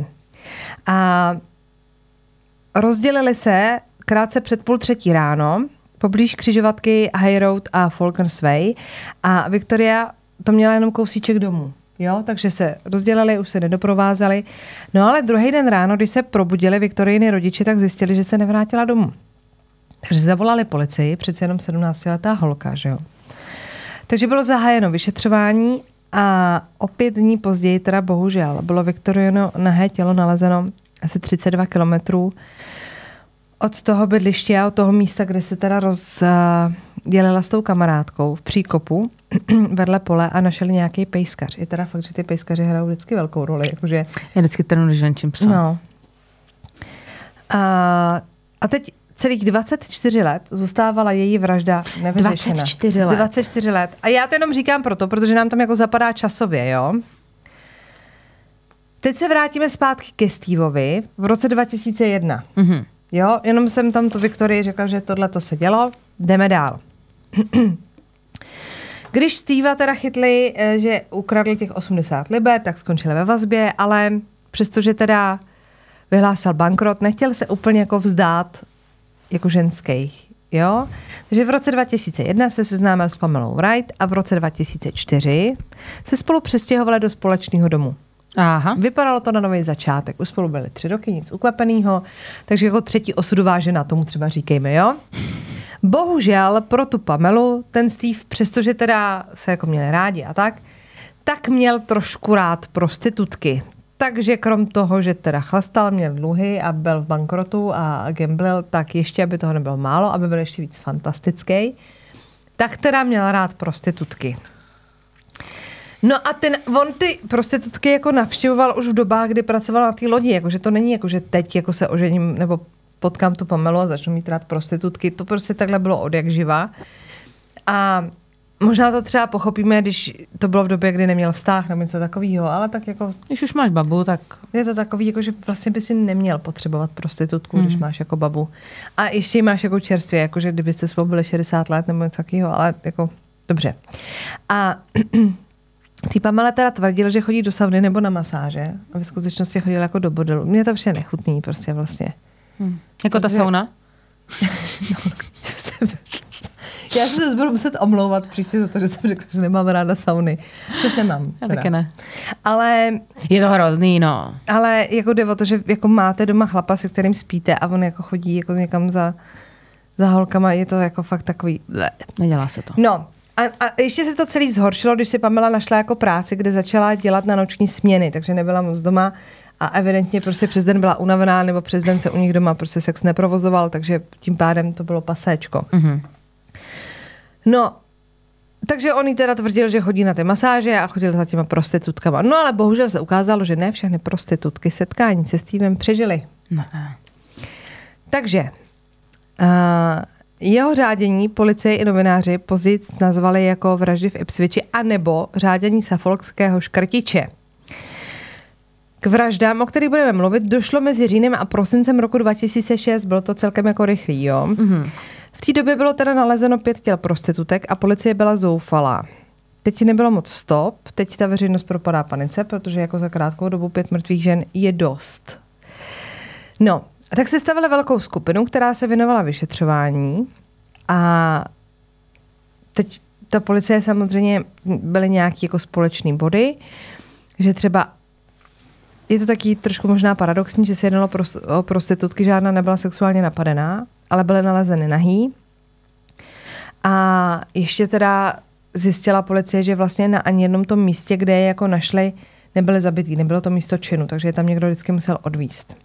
Speaker 3: A rozdělili se krátce před půl třetí ráno, poblíž křižovatky High Road a Falkner's Way a Victoria to měla jenom kousíček domů. Jo, takže se rozdělili, už se nedoprovázeli. No ale druhý den ráno, když se probudili Viktorijiny rodiče, tak zjistili, že se nevrátila domů. Takže zavolali policii, přece jenom sedmnáctiletá holka, že jo. Takže bylo zahájeno vyšetřování a o pět dní později, teda bohužel, bylo Viktorijino nahé tělo nalezeno asi třicet dva kilometrů od toho bydliště a od toho místa, kde se teda rozdělila s tou kamarádkou v příkopu vedle pole a našel nějaký pejskař. Je teda fakt, že ty pejskaři hrajou vždycky velkou roli. Jakože...
Speaker 2: Je vždycky ten ženčím psa.
Speaker 3: No. A, a teď celých dvacet čtyři let zůstávala její vražda nevyřešena.
Speaker 2: dvacet čtyři let.
Speaker 3: dvacet čtyři let. A já to jenom říkám proto, protože nám tam jako zapadá časově, jo. Teď se vrátíme zpátky ke Steveovi v roce dva tisíce jedna.
Speaker 2: Mhm.
Speaker 3: Jo, jenom jsem tam tu Viktorii řekla, že tohle to se dělo. Jdeme dál. Když Steva teda chytli, že ukradli těch osmdesát liber, tak skončili ve vazbě, ale přestože teda vyhlásil bankrot, nechtěl se úplně jako vzdát jako ženských, jo. Takže v roce dva tisíce jedna se seznámil s Pamelou Wright a v roce dva tisíce čtyři se spolu přestěhovali do společného domu.
Speaker 2: Aha.
Speaker 3: Vypadalo to na nový začátek. Už spolu byli tři roky, nic ukvapenýho, takže jako třetí osudová žena, tomu třeba říkejme, jo. Bohužel pro tu Pamelu ten Steve, přestože teda se jako měli rádi a tak, tak měl trošku rád prostitutky. Takže krom toho, že teda chlastal, měl dluhy a byl v bankrotu a gamblil, tak ještě, aby toho nebylo málo, aby byl ještě víc fantastický, tak teda měl rád prostitutky. No a ten, on ty prostitutky jako navštěvoval už v dobách, kdy pracoval na té lodi, jakože to není jako, že teď jako se ožením nebo potkám tu Pamelu a začnu mít rád prostitutky, to prostě takhle bylo od jak živa. A možná to třeba pochopíme, když to bylo v době, kdy neměl vztah nebo něco takového, ale tak jako...
Speaker 2: Když už máš babu, tak...
Speaker 3: Je to takový, jako, že vlastně by si neměl potřebovat prostitutku, hmm. když máš jako babu. A ještě ji máš jako čerstvě, jako, že kdybyste spolu byli šedesát let nebo něco takového, ale jako dobře. A tý Pamela teda tvrdil, že chodí do sauny nebo na masáže a ve skutečnosti chodil jako do bordelu. Mně to vše nechutný prostě vlastně.
Speaker 2: Hmm. Jako ta
Speaker 3: Protože...
Speaker 2: sauna?
Speaker 3: no, já se zase budu muset omlouvat příště za to, že jsem řekla, že nemám ráda sauny. Což nemám.
Speaker 2: Já taky ne.
Speaker 3: Ale...
Speaker 2: Je to hrozný, no.
Speaker 3: Ale jako jde o to, že jako máte doma chlapa, se kterým spíte a on jako chodí jako někam za, za holkama, je to jako fakt takový... Bleh.
Speaker 2: Nedělá se to.
Speaker 3: No. A, a ještě se to celý zhoršilo, když si Pamela našla jako práci, kde začala dělat na noční směny, takže nebyla moc doma a evidentně prostě přes den byla unavená, nebo přes den se u nich doma prostě sex neprovozoval, takže tím pádem to bylo paséčko. Mm-hmm. No, takže on jí teda tvrdil, že chodí na ty masáže a chodil za těma prostitutkama. No ale bohužel se ukázalo, že ne všechny prostitutky setkání se Stevem přežily.
Speaker 2: Ne.
Speaker 3: Takže uh, jeho řádění policie i novináři později nazvali jako vraždy v Ipswichi anebo řádění suffolkského škrtiče. K vraždám, o kterých budeme mluvit, došlo mezi říjnem a prosincem roku dva tisíce šest. Bylo to celkem jako rychlý, jo. Mm-hmm. V té době bylo teda nalezeno pět těl prostitutek a policie byla zoufalá. Teď nebylo moc stop, teď ta veřejnost propadá panice, protože jako za krátkou dobu pět mrtvých žen je dost. No, a tak se stavila velkou skupinu, která se věnovala vyšetřování a teď ta policie samozřejmě byly nějaký jako společný body, že třeba je to taky trošku možná paradoxní, že se jednalo o prostitutky, žádná nebyla sexuálně napadená, ale byly nalezeny nahý. A ještě teda zjistila policie, že vlastně na ani jednom tom místě, kde je jako našli, nebyly zabitý, nebylo to místo činu, takže je tam někdo vždycky musel odvízt.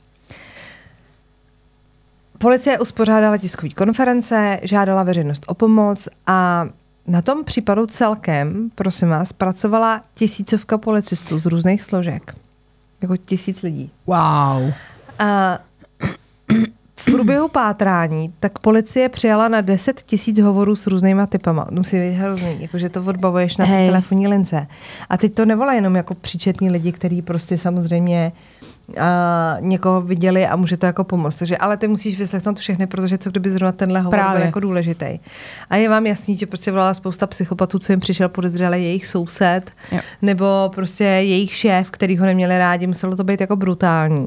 Speaker 3: Policie uspořádala tiskové konference, žádala veřejnost o pomoc a na tom případu celkem, prosím vás, pracovala tisícovka policistů z různých složek. Jako tisíc lidí.
Speaker 2: Wow.
Speaker 3: A v průběhu pátrání tak policie přijala na deset tisíc hovorů s různýma typama. Musí být hrozný, jakože to odbavuješ na té telefonní lince. A teď to nevolají jenom jako příčetní lidi, kteří prostě samozřejmě a, někoho viděli a může to jako pomoct. Takže, ale ty musíš vyslechnout všechny, protože co kdyby zrovna tenhle hovor Právě. byl jako důležitý. A je vám jasný, že prostě volala spousta psychopatů, co jim přišel podezřelý jejich soused, jo. nebo prostě jejich šéf, který ho neměli rádi. Muselo to být jako brutální.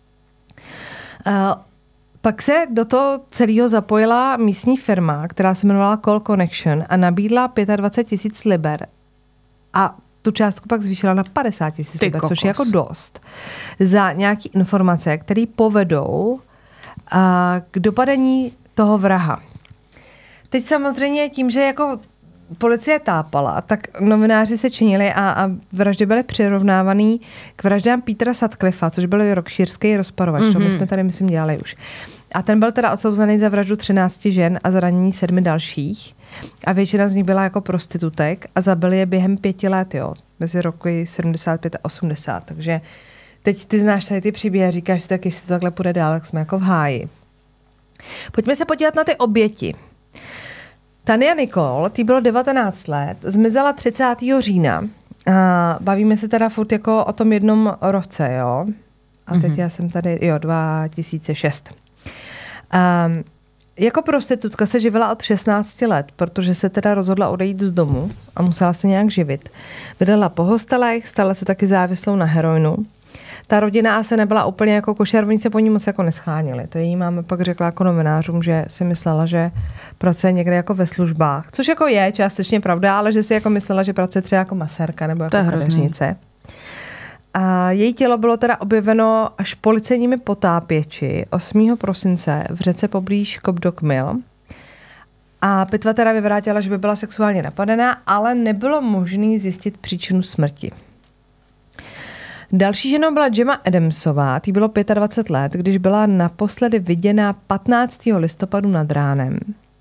Speaker 3: A, Pak se do toho celého zapojila místní firma, která se jmenovala Call Connection a nabídla dvacet pět tisíc liber. A tu částku pak zvýšila na padesát tisíc liber, kokos. Což je jako dost. Za nějaké informace, které povedou a, k dopadení toho vraha. Teď samozřejmě tím, že jako policie tápala, tak novináři se činili a, a vraždy byly přirovnávaný k vraždám Petera Sutcliffa, což byl yorkshireský rozparovač. Mm-hmm. To my jsme tady, myslím, dělali už. A ten byl teda odsouzený za vraždu třinácti žen a zranění sedmi dalších. A většina z nich byla jako prostitutek a zabili je během pěti let, jo. Mezi roky sedmdesát pět a osmdesát. Takže teď ty znáš tady ty příběhy a říkáš si tak, jestli to takhle půjde dál, tak jsme jako v háji. Pojďme se podívat na ty oběti. Tania Nicole, tý bylo devatenáct let, zmizela třicátého října. A bavíme se teda furt jako o tom jednom roce, jo. A teď mm-hmm. já jsem tady, jo, dva tisíce šest. Um, jako prostitutka se živila od šestnácti let, protože se teda rozhodla odejít z domu a musela se nějak živit. Bydlela po hostelech, stala se taky závislou na heroinu. Ta rodina asi nebyla úplně jako košer, oni se po ní moc jako neschánili. To jí máma pak řekla jako novinářům, že si myslela, že pracuje někde jako ve službách, což jako je částečně pravda, ale že si jako myslela, že pracuje třeba jako masérka nebo jako kadeřnice. A její tělo bylo teda objeveno až policejními potápěči osmého prosince v řece poblíž Cobdock Mill. A pitva teda vyvrátila, že by byla sexuálně napadená, ale nebylo možné zjistit příčinu smrti. Další ženou byla Gemma Adamsová, tý bylo dvacet pět let, když byla naposledy viděna patnáctého listopadu nad ránem.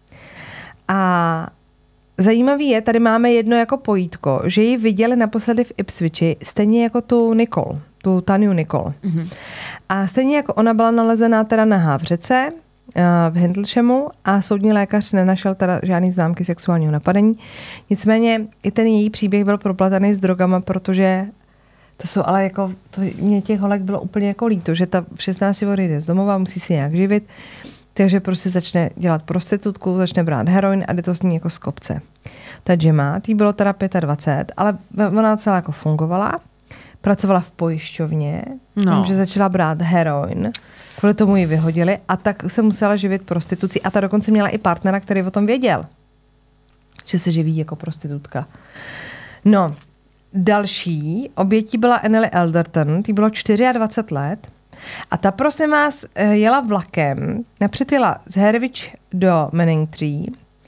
Speaker 3: A zajímavý je, tady máme jedno jako pojítko, že ji viděli naposledy v Ipswichi, stejně jako tu Nicole, tu Taniu Nicole. Mm-hmm. A stejně jako ona byla nalezená teda nahá v řece, v Hindleshemu a soudní lékař nenašel teda žádný známky sexuálního napadení. Nicméně i ten její příběh byl proplataný s drogama, protože to jsou ale jako, to mě těch holek bylo úplně jako líto, že ta v šestnácti odejde z domova, musí si nějak živit, takže prostě začne dělat prostitutku, začne brát heroin a jde to s ní jako z kopce. Ta Gemma, tý bylo teda dvacet pět, ale ona celá jako fungovala, pracovala v pojišťovně, no. že začala brát heroin, kvůli tomu ji vyhodili a tak se musela živit prostitucí a ta dokonce měla i partnera, který o tom věděl, že se živí jako prostitutka. No, další obětí byla Annelie Alderton, tý bylo dvacet čtyři let a ta, prosím vás, jela vlakem, napřed jela z Harwich do Manningtree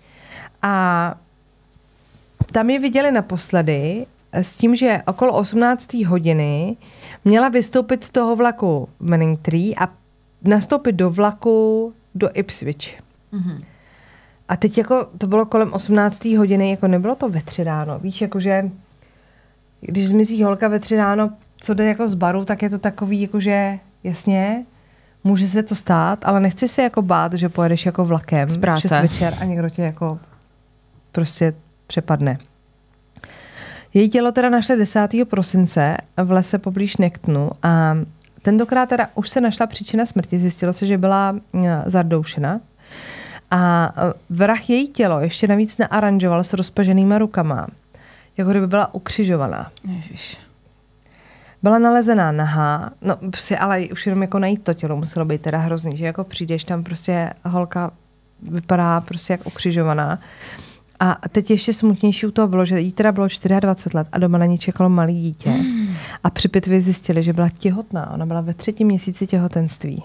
Speaker 3: a tam ji viděli naposledy s tím, že okolo osmnácté hodiny měla vystoupit z toho vlaku v Manningtree a nastoupit do vlaku do Ipswich. Mm-hmm. A teď jako to bylo kolem osmnácté hodiny, jako nebylo to ve tři ráno. Víš, jakože když zmizí holka ve tři ráno, co jde jako z baru, tak je to takový, jakože jasně, může se to stát, ale nechci se jako bát, že pojedeš jako vlakem
Speaker 2: z práce
Speaker 3: šest večer a někdo tě jako prostě přepadne. Její tělo teda našli desátého prosince v lese poblíž Necktonu a tentokrát teda už se našla příčina smrti. Zjistilo se, že byla zadoušena. A vrah její tělo ještě navíc naaranžoval s rozpaženýma rukama, jako kdyby byla ukřižovaná.
Speaker 2: Ježiš.
Speaker 3: Byla nalezená nahá, no prostě, ale už jenom jako najít to tělo muselo být teda hrozný, že jako přijdeš tam prostě holka vypadá prostě jak ukřižovaná. A teď ještě smutnější u toho bylo, že jí teda bylo dvacet čtyři let a doma na ní čekalo malý dítě. Mm. A při pitvě zjistili, že byla těhotná. Ona byla ve třetím měsíci těhotenství.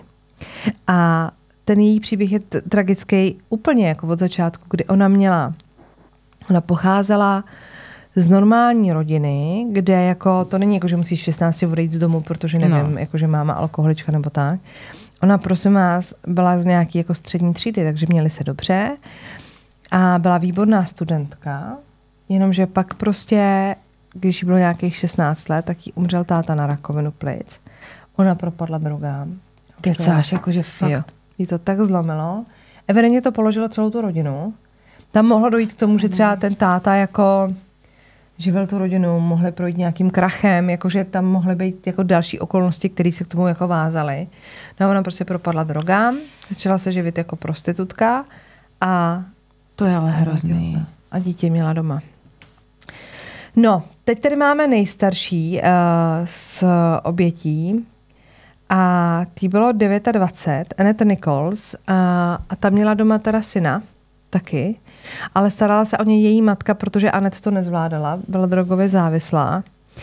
Speaker 3: A ten její příběh je t- tragický úplně jako od začátku, kdy ona měla, ona pocházela z normální rodiny, kde jako, to není jako, že musíš v šestnácti odejít z domu, protože nevím, no. jako, že máma alkoholička nebo tak. Ona, prosím vás, byla z nějaký jako střední třídy, takže měli se dobře. A byla výborná studentka, jenomže pak prostě, když jí bylo nějakých šestnáct let, tak jí umřel táta na rakovinu plic. Ona propadla drogám.
Speaker 2: Kecáš, jakože fakt.
Speaker 3: Jo. Jí to tak zlomilo. Evidentně to položilo celou tu rodinu. Tam mohlo dojít k tomu, že třeba ten táta jako živil tu rodinu, mohli projít nějakým krachem, jakože tam mohly být jako další okolnosti, které se k tomu jako vázaly. No a ona prostě propadla drogám, začala se živit jako prostitutka a
Speaker 2: to je ale hrozný.
Speaker 3: A dítě měla doma. No, teď tady máme nejstarší uh, z obětí a tý bylo dvacet devět, Annette Nichols uh, a ta měla doma teda syna taky, ale starala se o něj její matka, protože Annette to nezvládala, byla drogově závislá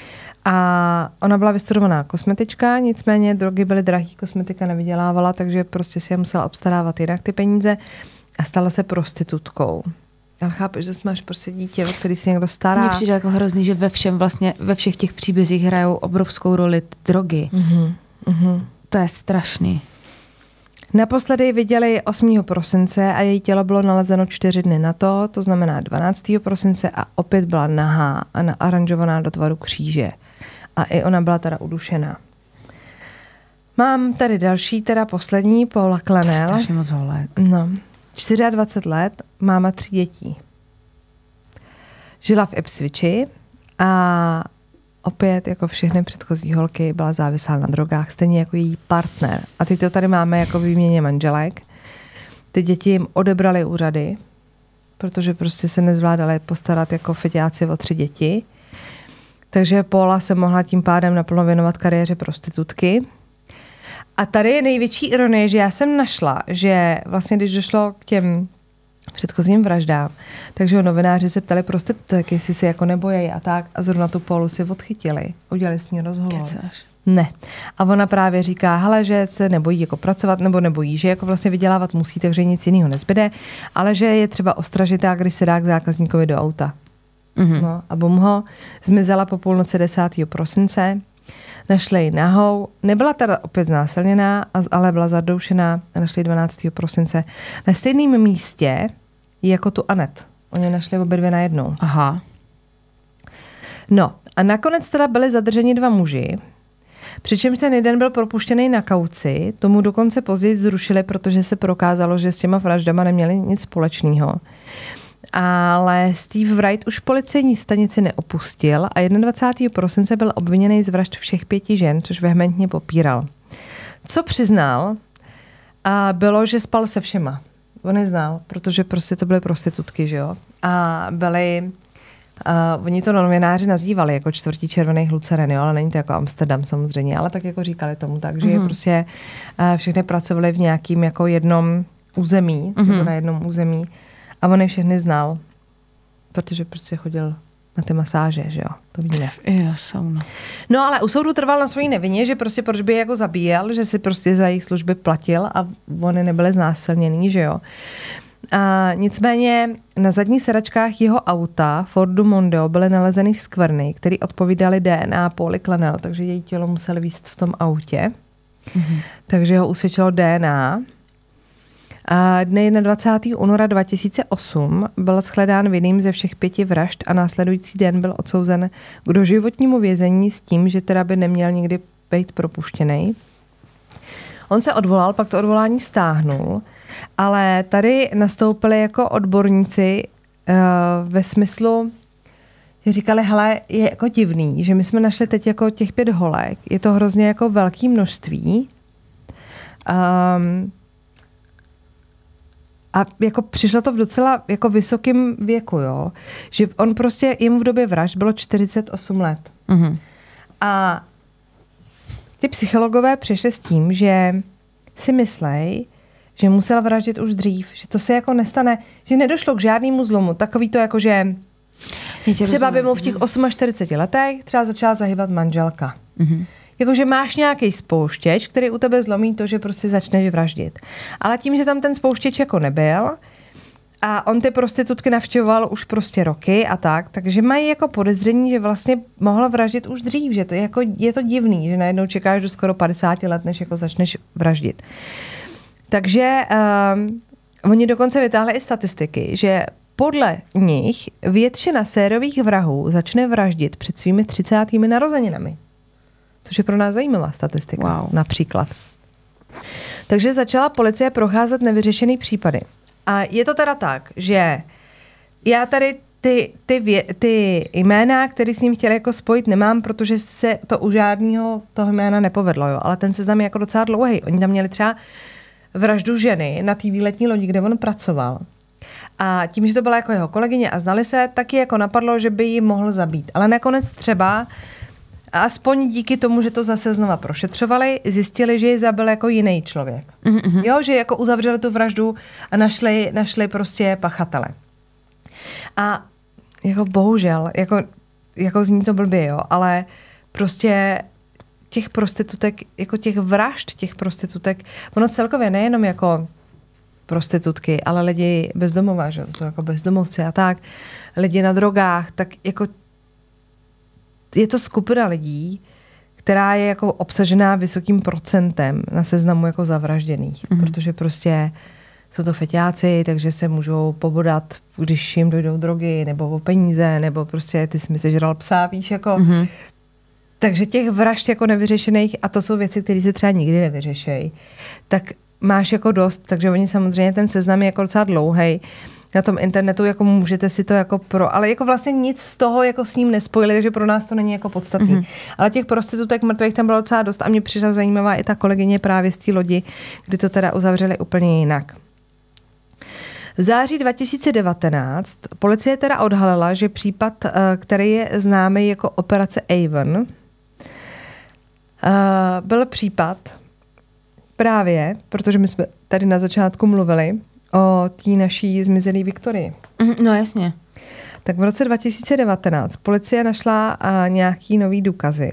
Speaker 3: a ona byla vystudovaná kosmetička, nicméně drogy byly drahý, kosmetika nevydělávala, takže prostě si je musela obstarávat jinak ty peníze a stala se prostitutkou. Ale chápeš, že máš prostě dítě, o který si někdo stará.
Speaker 2: Mně přijde jako hrozný, že ve všem vlastně, ve všech těch příbězích hrajou obrovskou roli drogy. Mm-hmm. Mm-hmm. To je strašný.
Speaker 3: Naposledy viděli osmého prosince a její tělo bylo nalezeno čtyři dny na to, to znamená dvanáctého prosince a opět byla nahá a naaranžovaná do tvaru kříže. A i ona byla teda udušená. Mám tady další, teda poslední, Paula Clennell.
Speaker 2: To je strašně moc holek.
Speaker 3: No. dvacet čtyři let, máma tří dětí. Žila v Ipswichi a opět, jako všechny předchozí holky, byla závislá na drogách, stejně jako její partner. A teď to tady máme jako výměně manželek. Ty děti jim odebrali úřady, protože prostě se nezvládali postarat jako feťáci o tři děti. Takže Paula se mohla tím pádem naplno věnovat kariéře prostitutky. A tady je největší ironie, že já jsem našla, že vlastně když došlo k těm předchozím vraždám, takže novináři se ptali prostitutek, jestli se jako nebojí a tak. A zrovna tu Paulu si odchytili. Udělali s ní rozhovor.
Speaker 2: Kecáš.
Speaker 3: Ne. A ona právě říká, hele, že se nebojí jako pracovat, nebo nebojí, že jako vlastně vydělávat musí, takže nic jiného nezbyde, ale že je třeba ostražitá, když se dá k zákazníkovi do auta. Mm-hmm. No, a bum ho, zmizela po půlnoci desátého prosince, našli ji nahou, nebyla teda opět znásilněná, ale byla zadoušená a našli ji dvanáctého prosince. Na stejném místě jako tu Anet. Oni našli obě dvě najednou.
Speaker 2: Aha.
Speaker 3: No a nakonec teda byli zadrženi dva muži, přičemž ten jeden byl propuštěný na kauci, tomu dokonce později zrušili, protože se prokázalo, že s těma vraždama neměli nic společného. Ale Steve Wright už policejní stanici neopustil a dvacátého prvního prosince byl obviněný z vražd všech pěti žen, což vehementně popíral. Co přiznal, a bylo, že spal se všema. On je znal, protože prostě to byly prostitutky, že jo? A byly... Uh, oni to novináři nazývali jako čtvrtí červených luceren, jo, ale není to jako Amsterdam samozřejmě, ale tak jako říkali tomu, takže mm-hmm. prostě uh, všechny pracovali v nějakým jako jednom území, mm-hmm. nebo na jednom území a on je všechny znal, protože prostě chodil na ty masáže, že jo, to víme.
Speaker 2: Jasně.
Speaker 3: No ale u soudu trval na svojí nevině, že prostě proč by je jako zabíjel, že si prostě za jejich služby platil a oni nebyli znásilněný, že jo. A nicméně na zadních sedačkách jeho auta Fordu Mondeo byly nalezeny skvrny, které odpovídaly D N A Pauly Clennell, takže její tělo museli víct v tom autě. Mm-hmm. Takže ho usvědčilo D N A. A dne dvacátého prvního února dva tisíce osm byl shledán vinným ze všech pěti vražd a následující den byl odsouzen k doživotnímu vězení s tím, že teda by neměl nikdy být propuštěný. On se odvolal, pak to odvolání stáhnul, ale tady nastoupili jako odborníci uh, ve smyslu, že říkali, hele, je jako divný, že my jsme našli teď jako těch pět holek, je to hrozně jako velké množství. Um, a jako přišlo to v docela jako vysokém věku, jo, že on prostě, jemu v době vražd bylo čtyřicet osm let. Mm-hmm. A ty psychologové přišli s tím, že si myslej, že musel vraždit už dřív, že to se jako nestane, že nedošlo k žádnému zlomu. Takový to jako, že třeba by mu v těch čtyřiceti osmi letech třeba začala zahybat manželka. Mm-hmm. Jakože máš nějaký spouštěč, který u tebe zlomí to, že prostě začneš vraždit. Ale tím, že tam ten spouštěč jako nebyl a on ty prostitutky navštěvoval už prostě roky a tak, takže mají jako podezření, že vlastně mohl vraždit už dřív, že to je, jako, je to divný, že najednou čekáš do skoro padesáti let, než jako začneš vraždit. Takže um, oni dokonce vytáhli i statistiky, že podle nich většina sériových vrahů začne vraždit před svými třicátými narozeninami. Což je pro nás zajímavá statistika, wow. Například. Takže začala policie procházet nevyřešený případy. A je to teda tak, že já tady ty, ty, vě, ty jména, které s ním chtěli jako spojit, nemám, protože se to u žádného toho jména nepovedlo. Jo. Ale ten seznam je jako docela dlouhý. Oni tam měli třeba vraždu ženy na té výletní lodi, kde on pracoval. A tím, že to byla jako jeho kolegyně a znali se, taky jako napadlo, že by ji mohl zabít. Ale nakonec třeba aspoň díky tomu, že to zase znova prošetřovali, zjistili, že ji zabil jako jiný člověk. Mm-hmm. Jo, že jako uzavřeli tu vraždu a našli, našli prostě pachatele. A jako bohužel, jako, jako zní to blbě, jo, ale prostě těch prostitutek, jako těch vražd těch prostitutek, ono celkově nejenom jako prostitutky, ale lidi bezdomová, že jsou jako bezdomovci a tak, lidi na drogách, tak jako je to skupina lidí, která je jako obsažená vysokým procentem na seznamu jako zavražděných, mm-hmm. protože prostě jsou to feťáci, takže se můžou pobodat, když jim dojdou drogy, nebo o peníze, nebo prostě ty jsi mi sežral psa, víš, jako. Mm-hmm. Takže těch vražd jako nevyřešených, a to jsou věci, které se třeba nikdy nevyřešejí, tak máš jako dost, takže oni samozřejmě ten seznam je jako docela dlouhej. Na tom internetu jako můžete si to jako pro, ale jako vlastně nic z toho jako s ním nespojili, takže pro nás to není jako podstatný. Mm-hmm. Ale těch prostitutek mrtvých tam bylo docela dost a mě přišla zajímavá i ta kolegyně právě z té lodi, kdy to teda uzavřeli úplně jinak. V září dva tisíce devatenáct policie teda odhalila, že případ, který je známý jako operace Avon, byl případ právě, protože my jsme tady na začátku mluvili o té naší zmizelé Viktorii.
Speaker 2: No jasně.
Speaker 3: Tak v roce dva tisíce devatenáct policie našla uh, nějaký nový důkazy.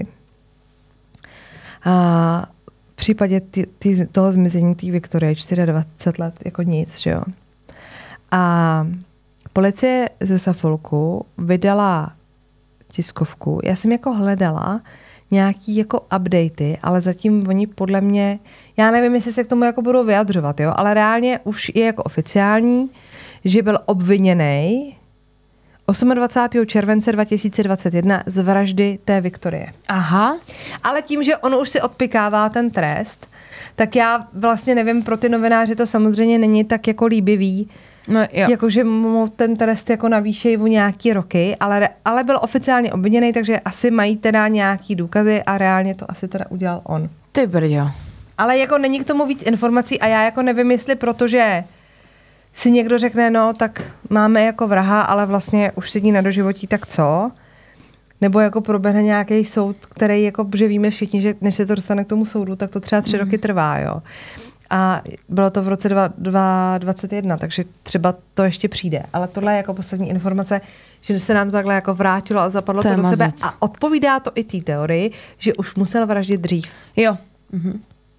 Speaker 3: A v případě ty, ty, toho zmizení té Viktorie dvacet čtyři let, jako nic, že jo. A policie ze Suffolku vydala tiskovku. Já jsem jako hledala nějaký jako updaty, ale zatím oni podle mě, já nevím, jestli se k tomu jako budou vyjadřovat, jo, ale reálně už je jako oficiální, že byl obviněný dvacátého osmého července dva tisíce dvacet jedna z vraždy té Viktorie.
Speaker 2: Aha.
Speaker 3: Ale tím, že on už si odpikává ten trest, tak já vlastně nevím, pro ty novináře to samozřejmě není tak jako líbivý,
Speaker 2: no, jo.
Speaker 3: jakože mu ten trest jako navýšejí o nějaký roky, ale, ale byl oficiálně obviněný, takže asi mají teda nějaký důkazy a reálně to asi teda udělal on.
Speaker 2: Ty brďo.
Speaker 3: Ale jako není k tomu víc informací a já jako nevím, jestli protože si někdo řekne, no tak máme jako vraha, ale vlastně už sedí na doživotí, tak co? Nebo jako proběhne nějaký soud, který jako, že víme všichni, že než se to dostane k tomu soudu, tak to třeba tři mm. roky trvá, jo. A bylo to v roce dva tisíce dvacet jedna, takže třeba to ještě přijde. Ale tohle je jako poslední informace, že se nám to takhle jako vrátilo a zapadlo to, to do mazec. Sebe. A odpovídá to i té teorii, že už musel vraždit dřív.
Speaker 2: Jo. Mhm.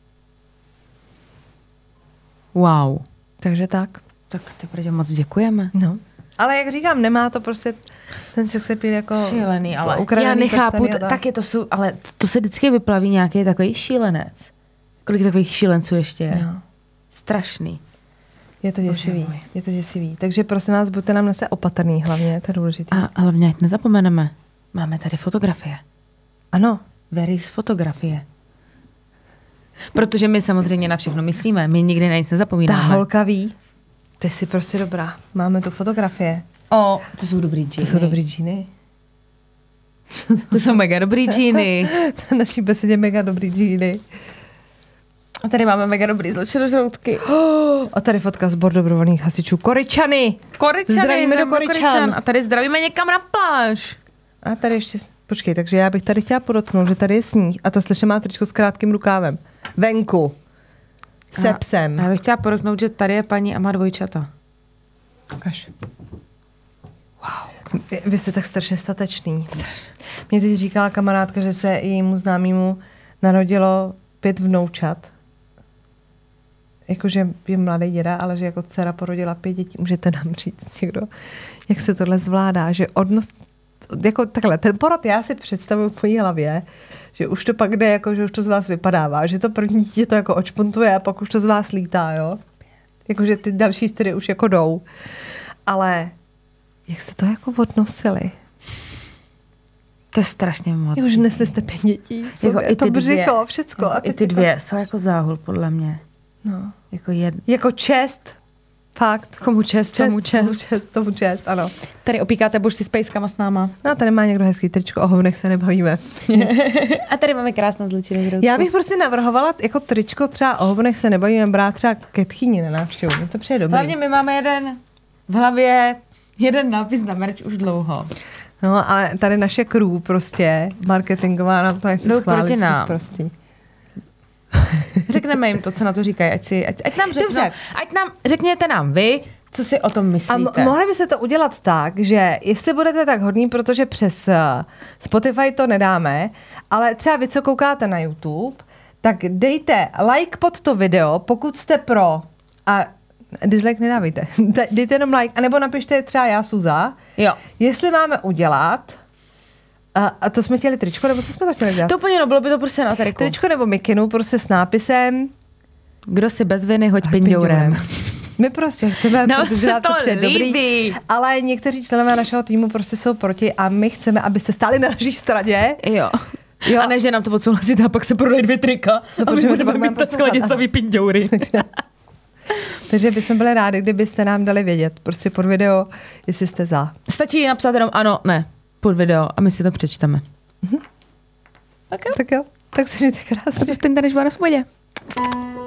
Speaker 2: Wow.
Speaker 3: Takže tak.
Speaker 2: Tak ty brďo, moc děkujeme.
Speaker 3: No. Ale jak říkám, nemá to prostě ten sex appeal jako
Speaker 2: šílený, ale já nechápu, t- taky to jsou, ale to se vždycky vyplaví nějaký takový šílenec. Kolik takových šílenců ještě je?
Speaker 3: No.
Speaker 2: Strašný.
Speaker 3: Je to děsivý, je to děsivý. Takže prosím vás, buďte nám nese opatrný hlavně, to je důležité.
Speaker 2: A hlavně, ať nezapomeneme, máme tady fotografie.
Speaker 3: Ano.
Speaker 2: Veris fotografie. Protože my samozřejmě na všechno myslíme, my nikdy na nic nezapomínáme.
Speaker 3: Ta holka ví, ty jsi prostě dobrá, máme tu fotografie.
Speaker 2: O, to jsou dobrý džíny.
Speaker 3: To jsou dobrý džíny.
Speaker 2: To jsou mega dobrý džíny.
Speaker 3: Na naší besedě mega dobrý džíny.
Speaker 2: A tady máme mega dobrý zločinožroutky.
Speaker 3: Oh, a tady fotka z Sbor dobrovolných hasičů. Koryčany!
Speaker 2: Koryčany!
Speaker 3: Zdravíme do Koryčan.
Speaker 2: Koryčan. A tady zdravíme někam na pláž.
Speaker 3: A tady ještě, počkej, takže já bych tady chtěla podotknout, že tady je sníh a ta slečna má tričko s krátkým rukávem. Venku. Se psem.
Speaker 2: A já bych chtěla podotknout, že tady je paní a má dvojčata.
Speaker 3: Ukaž. Wow. Vy jste tak strašně statečný. Mě teď říkala kamarádka, že se jejímu známému narodilo pět vnoučat. Jakože je mladý děda, ale že jako dcera porodila pět dětí. Můžete nám říct někdo, jak se tohle zvládá, že odnos, jako takhle, ten porod já si představuju v mojí hlavě, že už to pak jde, jako, že už to z vás vypadává, že to první dítě to jako očpuntuje a pak už to z vás lítá, jo. Jakože ty další čtyři už jako jdou. Ale jak se to jako odnosili?
Speaker 2: To je strašně moc.
Speaker 3: Už nesli jste pět dětí. Jako je to břicho, všecko.
Speaker 2: No,
Speaker 3: a
Speaker 2: i ty
Speaker 3: jako...
Speaker 2: dvě jsou jako záhul, podle mě.
Speaker 3: No.
Speaker 2: Jako, jed...
Speaker 3: jako čest. Fakt.
Speaker 2: Komu čest, čest tomu čest.
Speaker 3: Tomu čest, tomu čest, ano.
Speaker 2: Tady opíkáte buš si s pejskama s náma.
Speaker 3: No, tady má někdo hezký tričko, o hovnech se nebavíme.
Speaker 2: A tady máme krásnou zličinu.
Speaker 3: Já bych prostě navrhovala jako tričko třeba o hovnech se nebavíme brát třeba ke tchýni na návštěvu. Mě to přijde dobrý.
Speaker 2: Hlavně my máme jeden v hlavě, jeden nápis na merch už dlouho.
Speaker 3: No, ale tady naše crew prostě, marketingová, nám to nechce schválit, jsme prostý.
Speaker 2: Řekneme jim to, co na to říkají, ať, si, ať, ať nám řeknou, ať nám, řekněte nám vy, co si o tom myslíte.
Speaker 3: A mohli by se to udělat tak, že jestli budete tak hodní, protože přes Spotify to nedáme, ale třeba vy, co koukáte na YouTube, tak dejte like pod to video, pokud jste pro a dislike nedávejte. Dejte jenom like, anebo napište třeba já Suza.
Speaker 2: Jo.
Speaker 3: Jestli máme udělat, a, a to jsme chtěli tričko, nebo co jsme to chtěli dělat?
Speaker 2: To úplně, no, bylo by to prostě na triku.
Speaker 3: Tričko nebo mikinu, prostě s nápisem
Speaker 2: Kdo si bez viny, hoď pindourem.
Speaker 3: My prostě chceme,
Speaker 2: no,
Speaker 3: protože to, to přijde dobrý, ale někteří členové našeho týmu prostě jsou proti a my chceme, abyste stáli na naší straně.
Speaker 2: Jo. Jo. A ne, že nám to odsouhlasíte a pak se prodají dvě trika
Speaker 3: no,
Speaker 2: a my budeme mít na skladě samý pindoury.
Speaker 3: Takže bychom byli rádi, kdybyste nám dali vědět prostě pod video, jestli jste za.
Speaker 2: Stačí napsat jenom ano, ne, pod video a my si to přečteme.
Speaker 3: Mhm. Tak jo. Tak jo. Tak se mějte krásně.
Speaker 2: Protože ten než byla na svobodě.